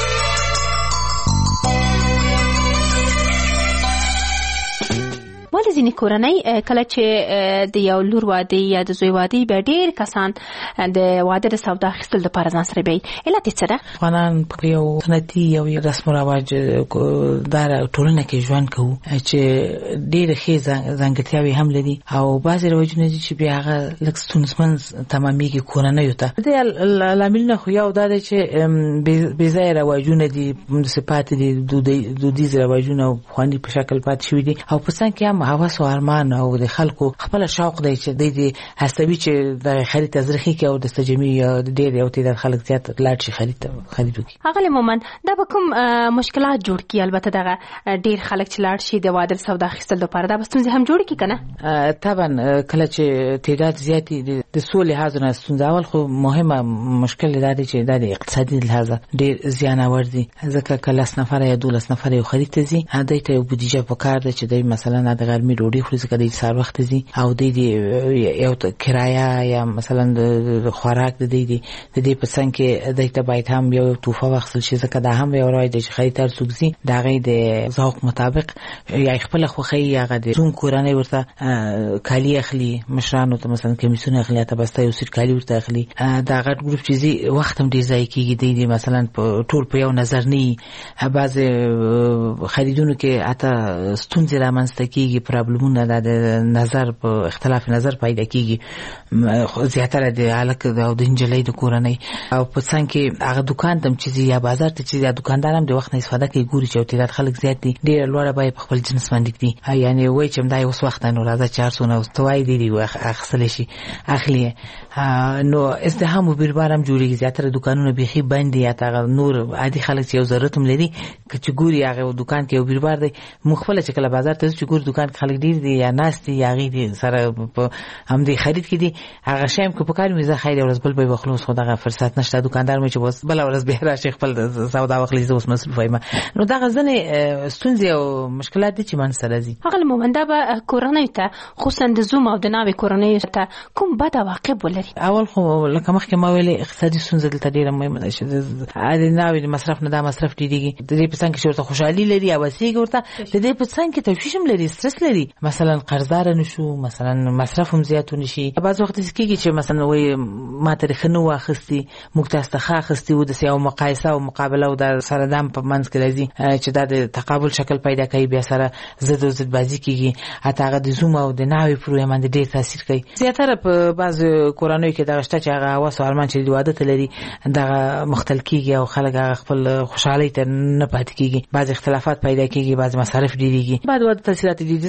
ولې ځینې کورنۍ کله چې د یو لور واده یا د زوی واده بیا ډېر کسان د واده د سودا اخیستل لپاره ځان سره بیایي، علت یې څه ده؟ افغانان په یو سنتي یو رسم و رواج داره ټولنه کې ژوند کوو چې ډېرې ښې ځانګړتیاوې هم لري او بعضې رواجونه دي چې بیا هغه لږ ستونزمن تمامیږي کورنیو ته. د دې لاملونه خو یو دا دی چې بې ځایه رواجونه دي، صفات دي، دودیز رواجونه او پخواني په شکل پاتې شوي دي او په څنګ کې هم هوس او ارمان او د خلکو خپل شوق دی چې د هڅوي چې د خرید تزریخي کې او د استجمي ډېر یو تعداد خلک زیات لاړ شي خرید خرید وکړي. هغه مومن دا به کوم مشکلات جوړ کړي؟ البته دغه ډېر خلک چې لاړ شي د واده سودا اخیستل لپاره دا به ستونزې هم جوړ کړي کنه؟ طبعا کله چې تعداد زیات د څو لحاظ نه ستونزه، اول خو مهمه مشکل دا دی چې دا د اقتصادي لحاظ ډېر زیان اور دي ځکه کله لس نفر یا دولس نفر یو خرید ته ځي هدی ته یو بودیجه پکار ده چې دوی مثلا د غرمې ډوډۍ خوري ځکه د سهار وخت ځي او د دې یو کرایه یا مثلا د خوراک د دې د دې په څنګ کې د ته باید هم یو توفه واخیستل شي ځکه دا هم یو رای دی چې خریدار څوک ځي د هغې د ذوق مطابق یا خپله خوښۍ هغه د زوم کورنۍ ورته کالي اخلي، مشرانو ته مثلا کمیسونه اخلي، ته بسته یو سیټ کالي ورته اخلي. دا غټ ګروپ چې ځي وخت هم ډېر ضایع کېږي. دی مثلا ټول په یو نظر نه وي، بعضې خریدونو کې حتی ستونزې رامنځته کېږي، پرابلمونه د نظر په اختلاف نظر پیدا کېږي، زیاتره د هلک او د نجلۍ د کورنۍ او په څنګ کې هغه دوکان ته چې ځي یا بازار ته چې ځي دوکاندار هم د وخت نه استفاده کوي، ګوري چې یو تعداد خلک زیات دي، ډېره لوړه بیه په خپل جنس باندې ږدي، یعنې وایي چې همدا اوس وخت نو راځه چې هر څونه ته وایي دی اخیستلی شي اخلي. نو ازدحام و بیروبار هم جوړېږي، زیاتره دوکانونه بیخي بند دي یا هغه نور عادي خلک چې یو ضرورت هم لري چې ګوري هغه دوکان کې یو بیروبار دی. موږ خپله چې کله بازار ته ځو چې ګورو دوکان کې خلک ډېر دي یا ناست دي یا هغې دي سره په همدې خرید کې دي، هغه شی هم که په کار وي زه خیر ورځ بل به یې واخلو، خو دغه فرصت نشته. دوکاندار مې چې اوس بله ورځ بیا راشي خپل سودا واخلي، زه اوس مصروفه یم. نو دغه ځینې ستونزې او مشکلات دي چې منځ ته راځي. هغه مومنده به کورنیو ته خصوصا د زوم او د ناوې کورنیو ته کوم بد عواقب ولري؟ اول خو لکه مخکې ما ویلې اقتصادي ستونزه دلته ډېره مهمه ده چې د ناوې د مصرف نه دا مصرف ډېرېږي، د دې په څنګ کې چې ورته خوشحالي لري او وسیږي، ورته د دې په څنګ کې تشویش هم لري، سترس لري، مثلا قرضداره نشو، مثلا مصرف هم زیات ونشي. بعض وخت داسې کېږي چې مثلا وایي ما ته ښه نه واخیستي، موږ تاسو ته ښه اخیستي وو، داسې یو مقایسه او مقابله او د سره دم په منځ کې راځي چې دا د تقابل شکل پیدا کوي، بیا سره ضد او ضد بازي کېږي، حتی هغه د زوم او د ناوې پر روی باندې ډېر تاثیر کوي. زیاتره په بعضو کورنیو کې دغه شته چې هغه هوس او ارمان چې د واده ته لري دغه مختل کېږي او خلک هغه خپل خوشحالۍ ته نه پاتې کېږي، بعضې اختلافات پیدا کېږي، بعضې مصارف ډېرېږي، بعد واده تاثیرات دي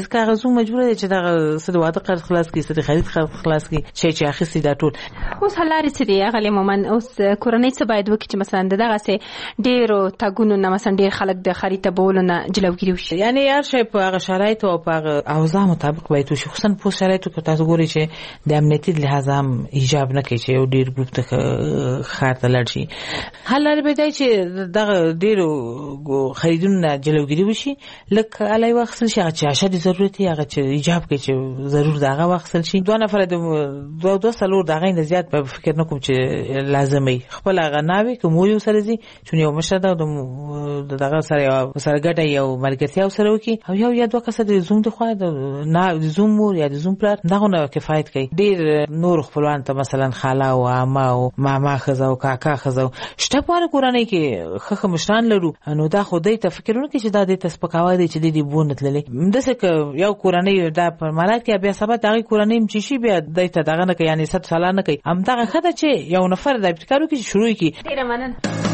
ځکه هغه زوم مجبور دی چې دغه څه د واده قرض خلاص کړي، څه د خرید خلاص کړي، شی چې اخیستي دا ټول. اوس حل لارې څه دي هغه مومن؟ اوس کورنۍ څه باید وکړي چې مثلا دغه سه ډېرو تاګونو نه مثلا ډېر خلک د خرید ته بولو نه جلوګیری وشي؟ یعنی هر شی په هغه شرایط او په هغه اوضاع مطابق باید وشي، خصوصا په شرایطو کې تاسو ګورئ چې د امنیتي لحاظ هم ایجاب نه کوي چې یو ډېر ګروپ ته ښار ته لاړ شي. حل لارې به دی چې دغه ډېرو خریدونو نه جلوګیری وشي، لکه الی واخیستل شي هغه چې اشد ضرورت یې هغه چې ایجاب کوي چې ضرور دغه واخیستل شي. دوه نفره د دوه دوه څلور دغه نه زیات په فکر نه کوم چې لازمي خپل هغه ناوي کوم یو سره زی چې یو مشر د دغه سره سره ګټه یو ملګرتیا سره وکي او یو یا دوه کس د زوم د خو د نه د زوم مور یا د زوم پلار دغه نه کفایت کوي. ډیر نور خپلوان ته مثلا خاله او عمه او ماما خزه او کاکا خزه شته په کورنۍ کې خخه مشران لرو، نو دا خو دې ته فکرونه کې چې دا دې تسپکاوي دي چې دې بونه تللې دسه ک یو کورنۍ دا په مالات کې بیا سبا دغه کورنۍ چې شي بیا دې ته دغه نه کوي، یعنی ست سال نه کوي. هم دغه خدای چې یو نفر د ابتکارو کې شروع کی. ډیر مننه.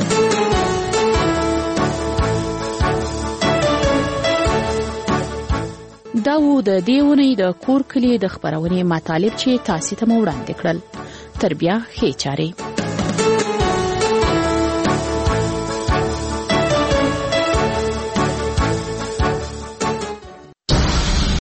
دا و د دیونې د کور کلی د خبرونې مطالب چې تاسو ته وړاندې کړل. تربیه خې چاري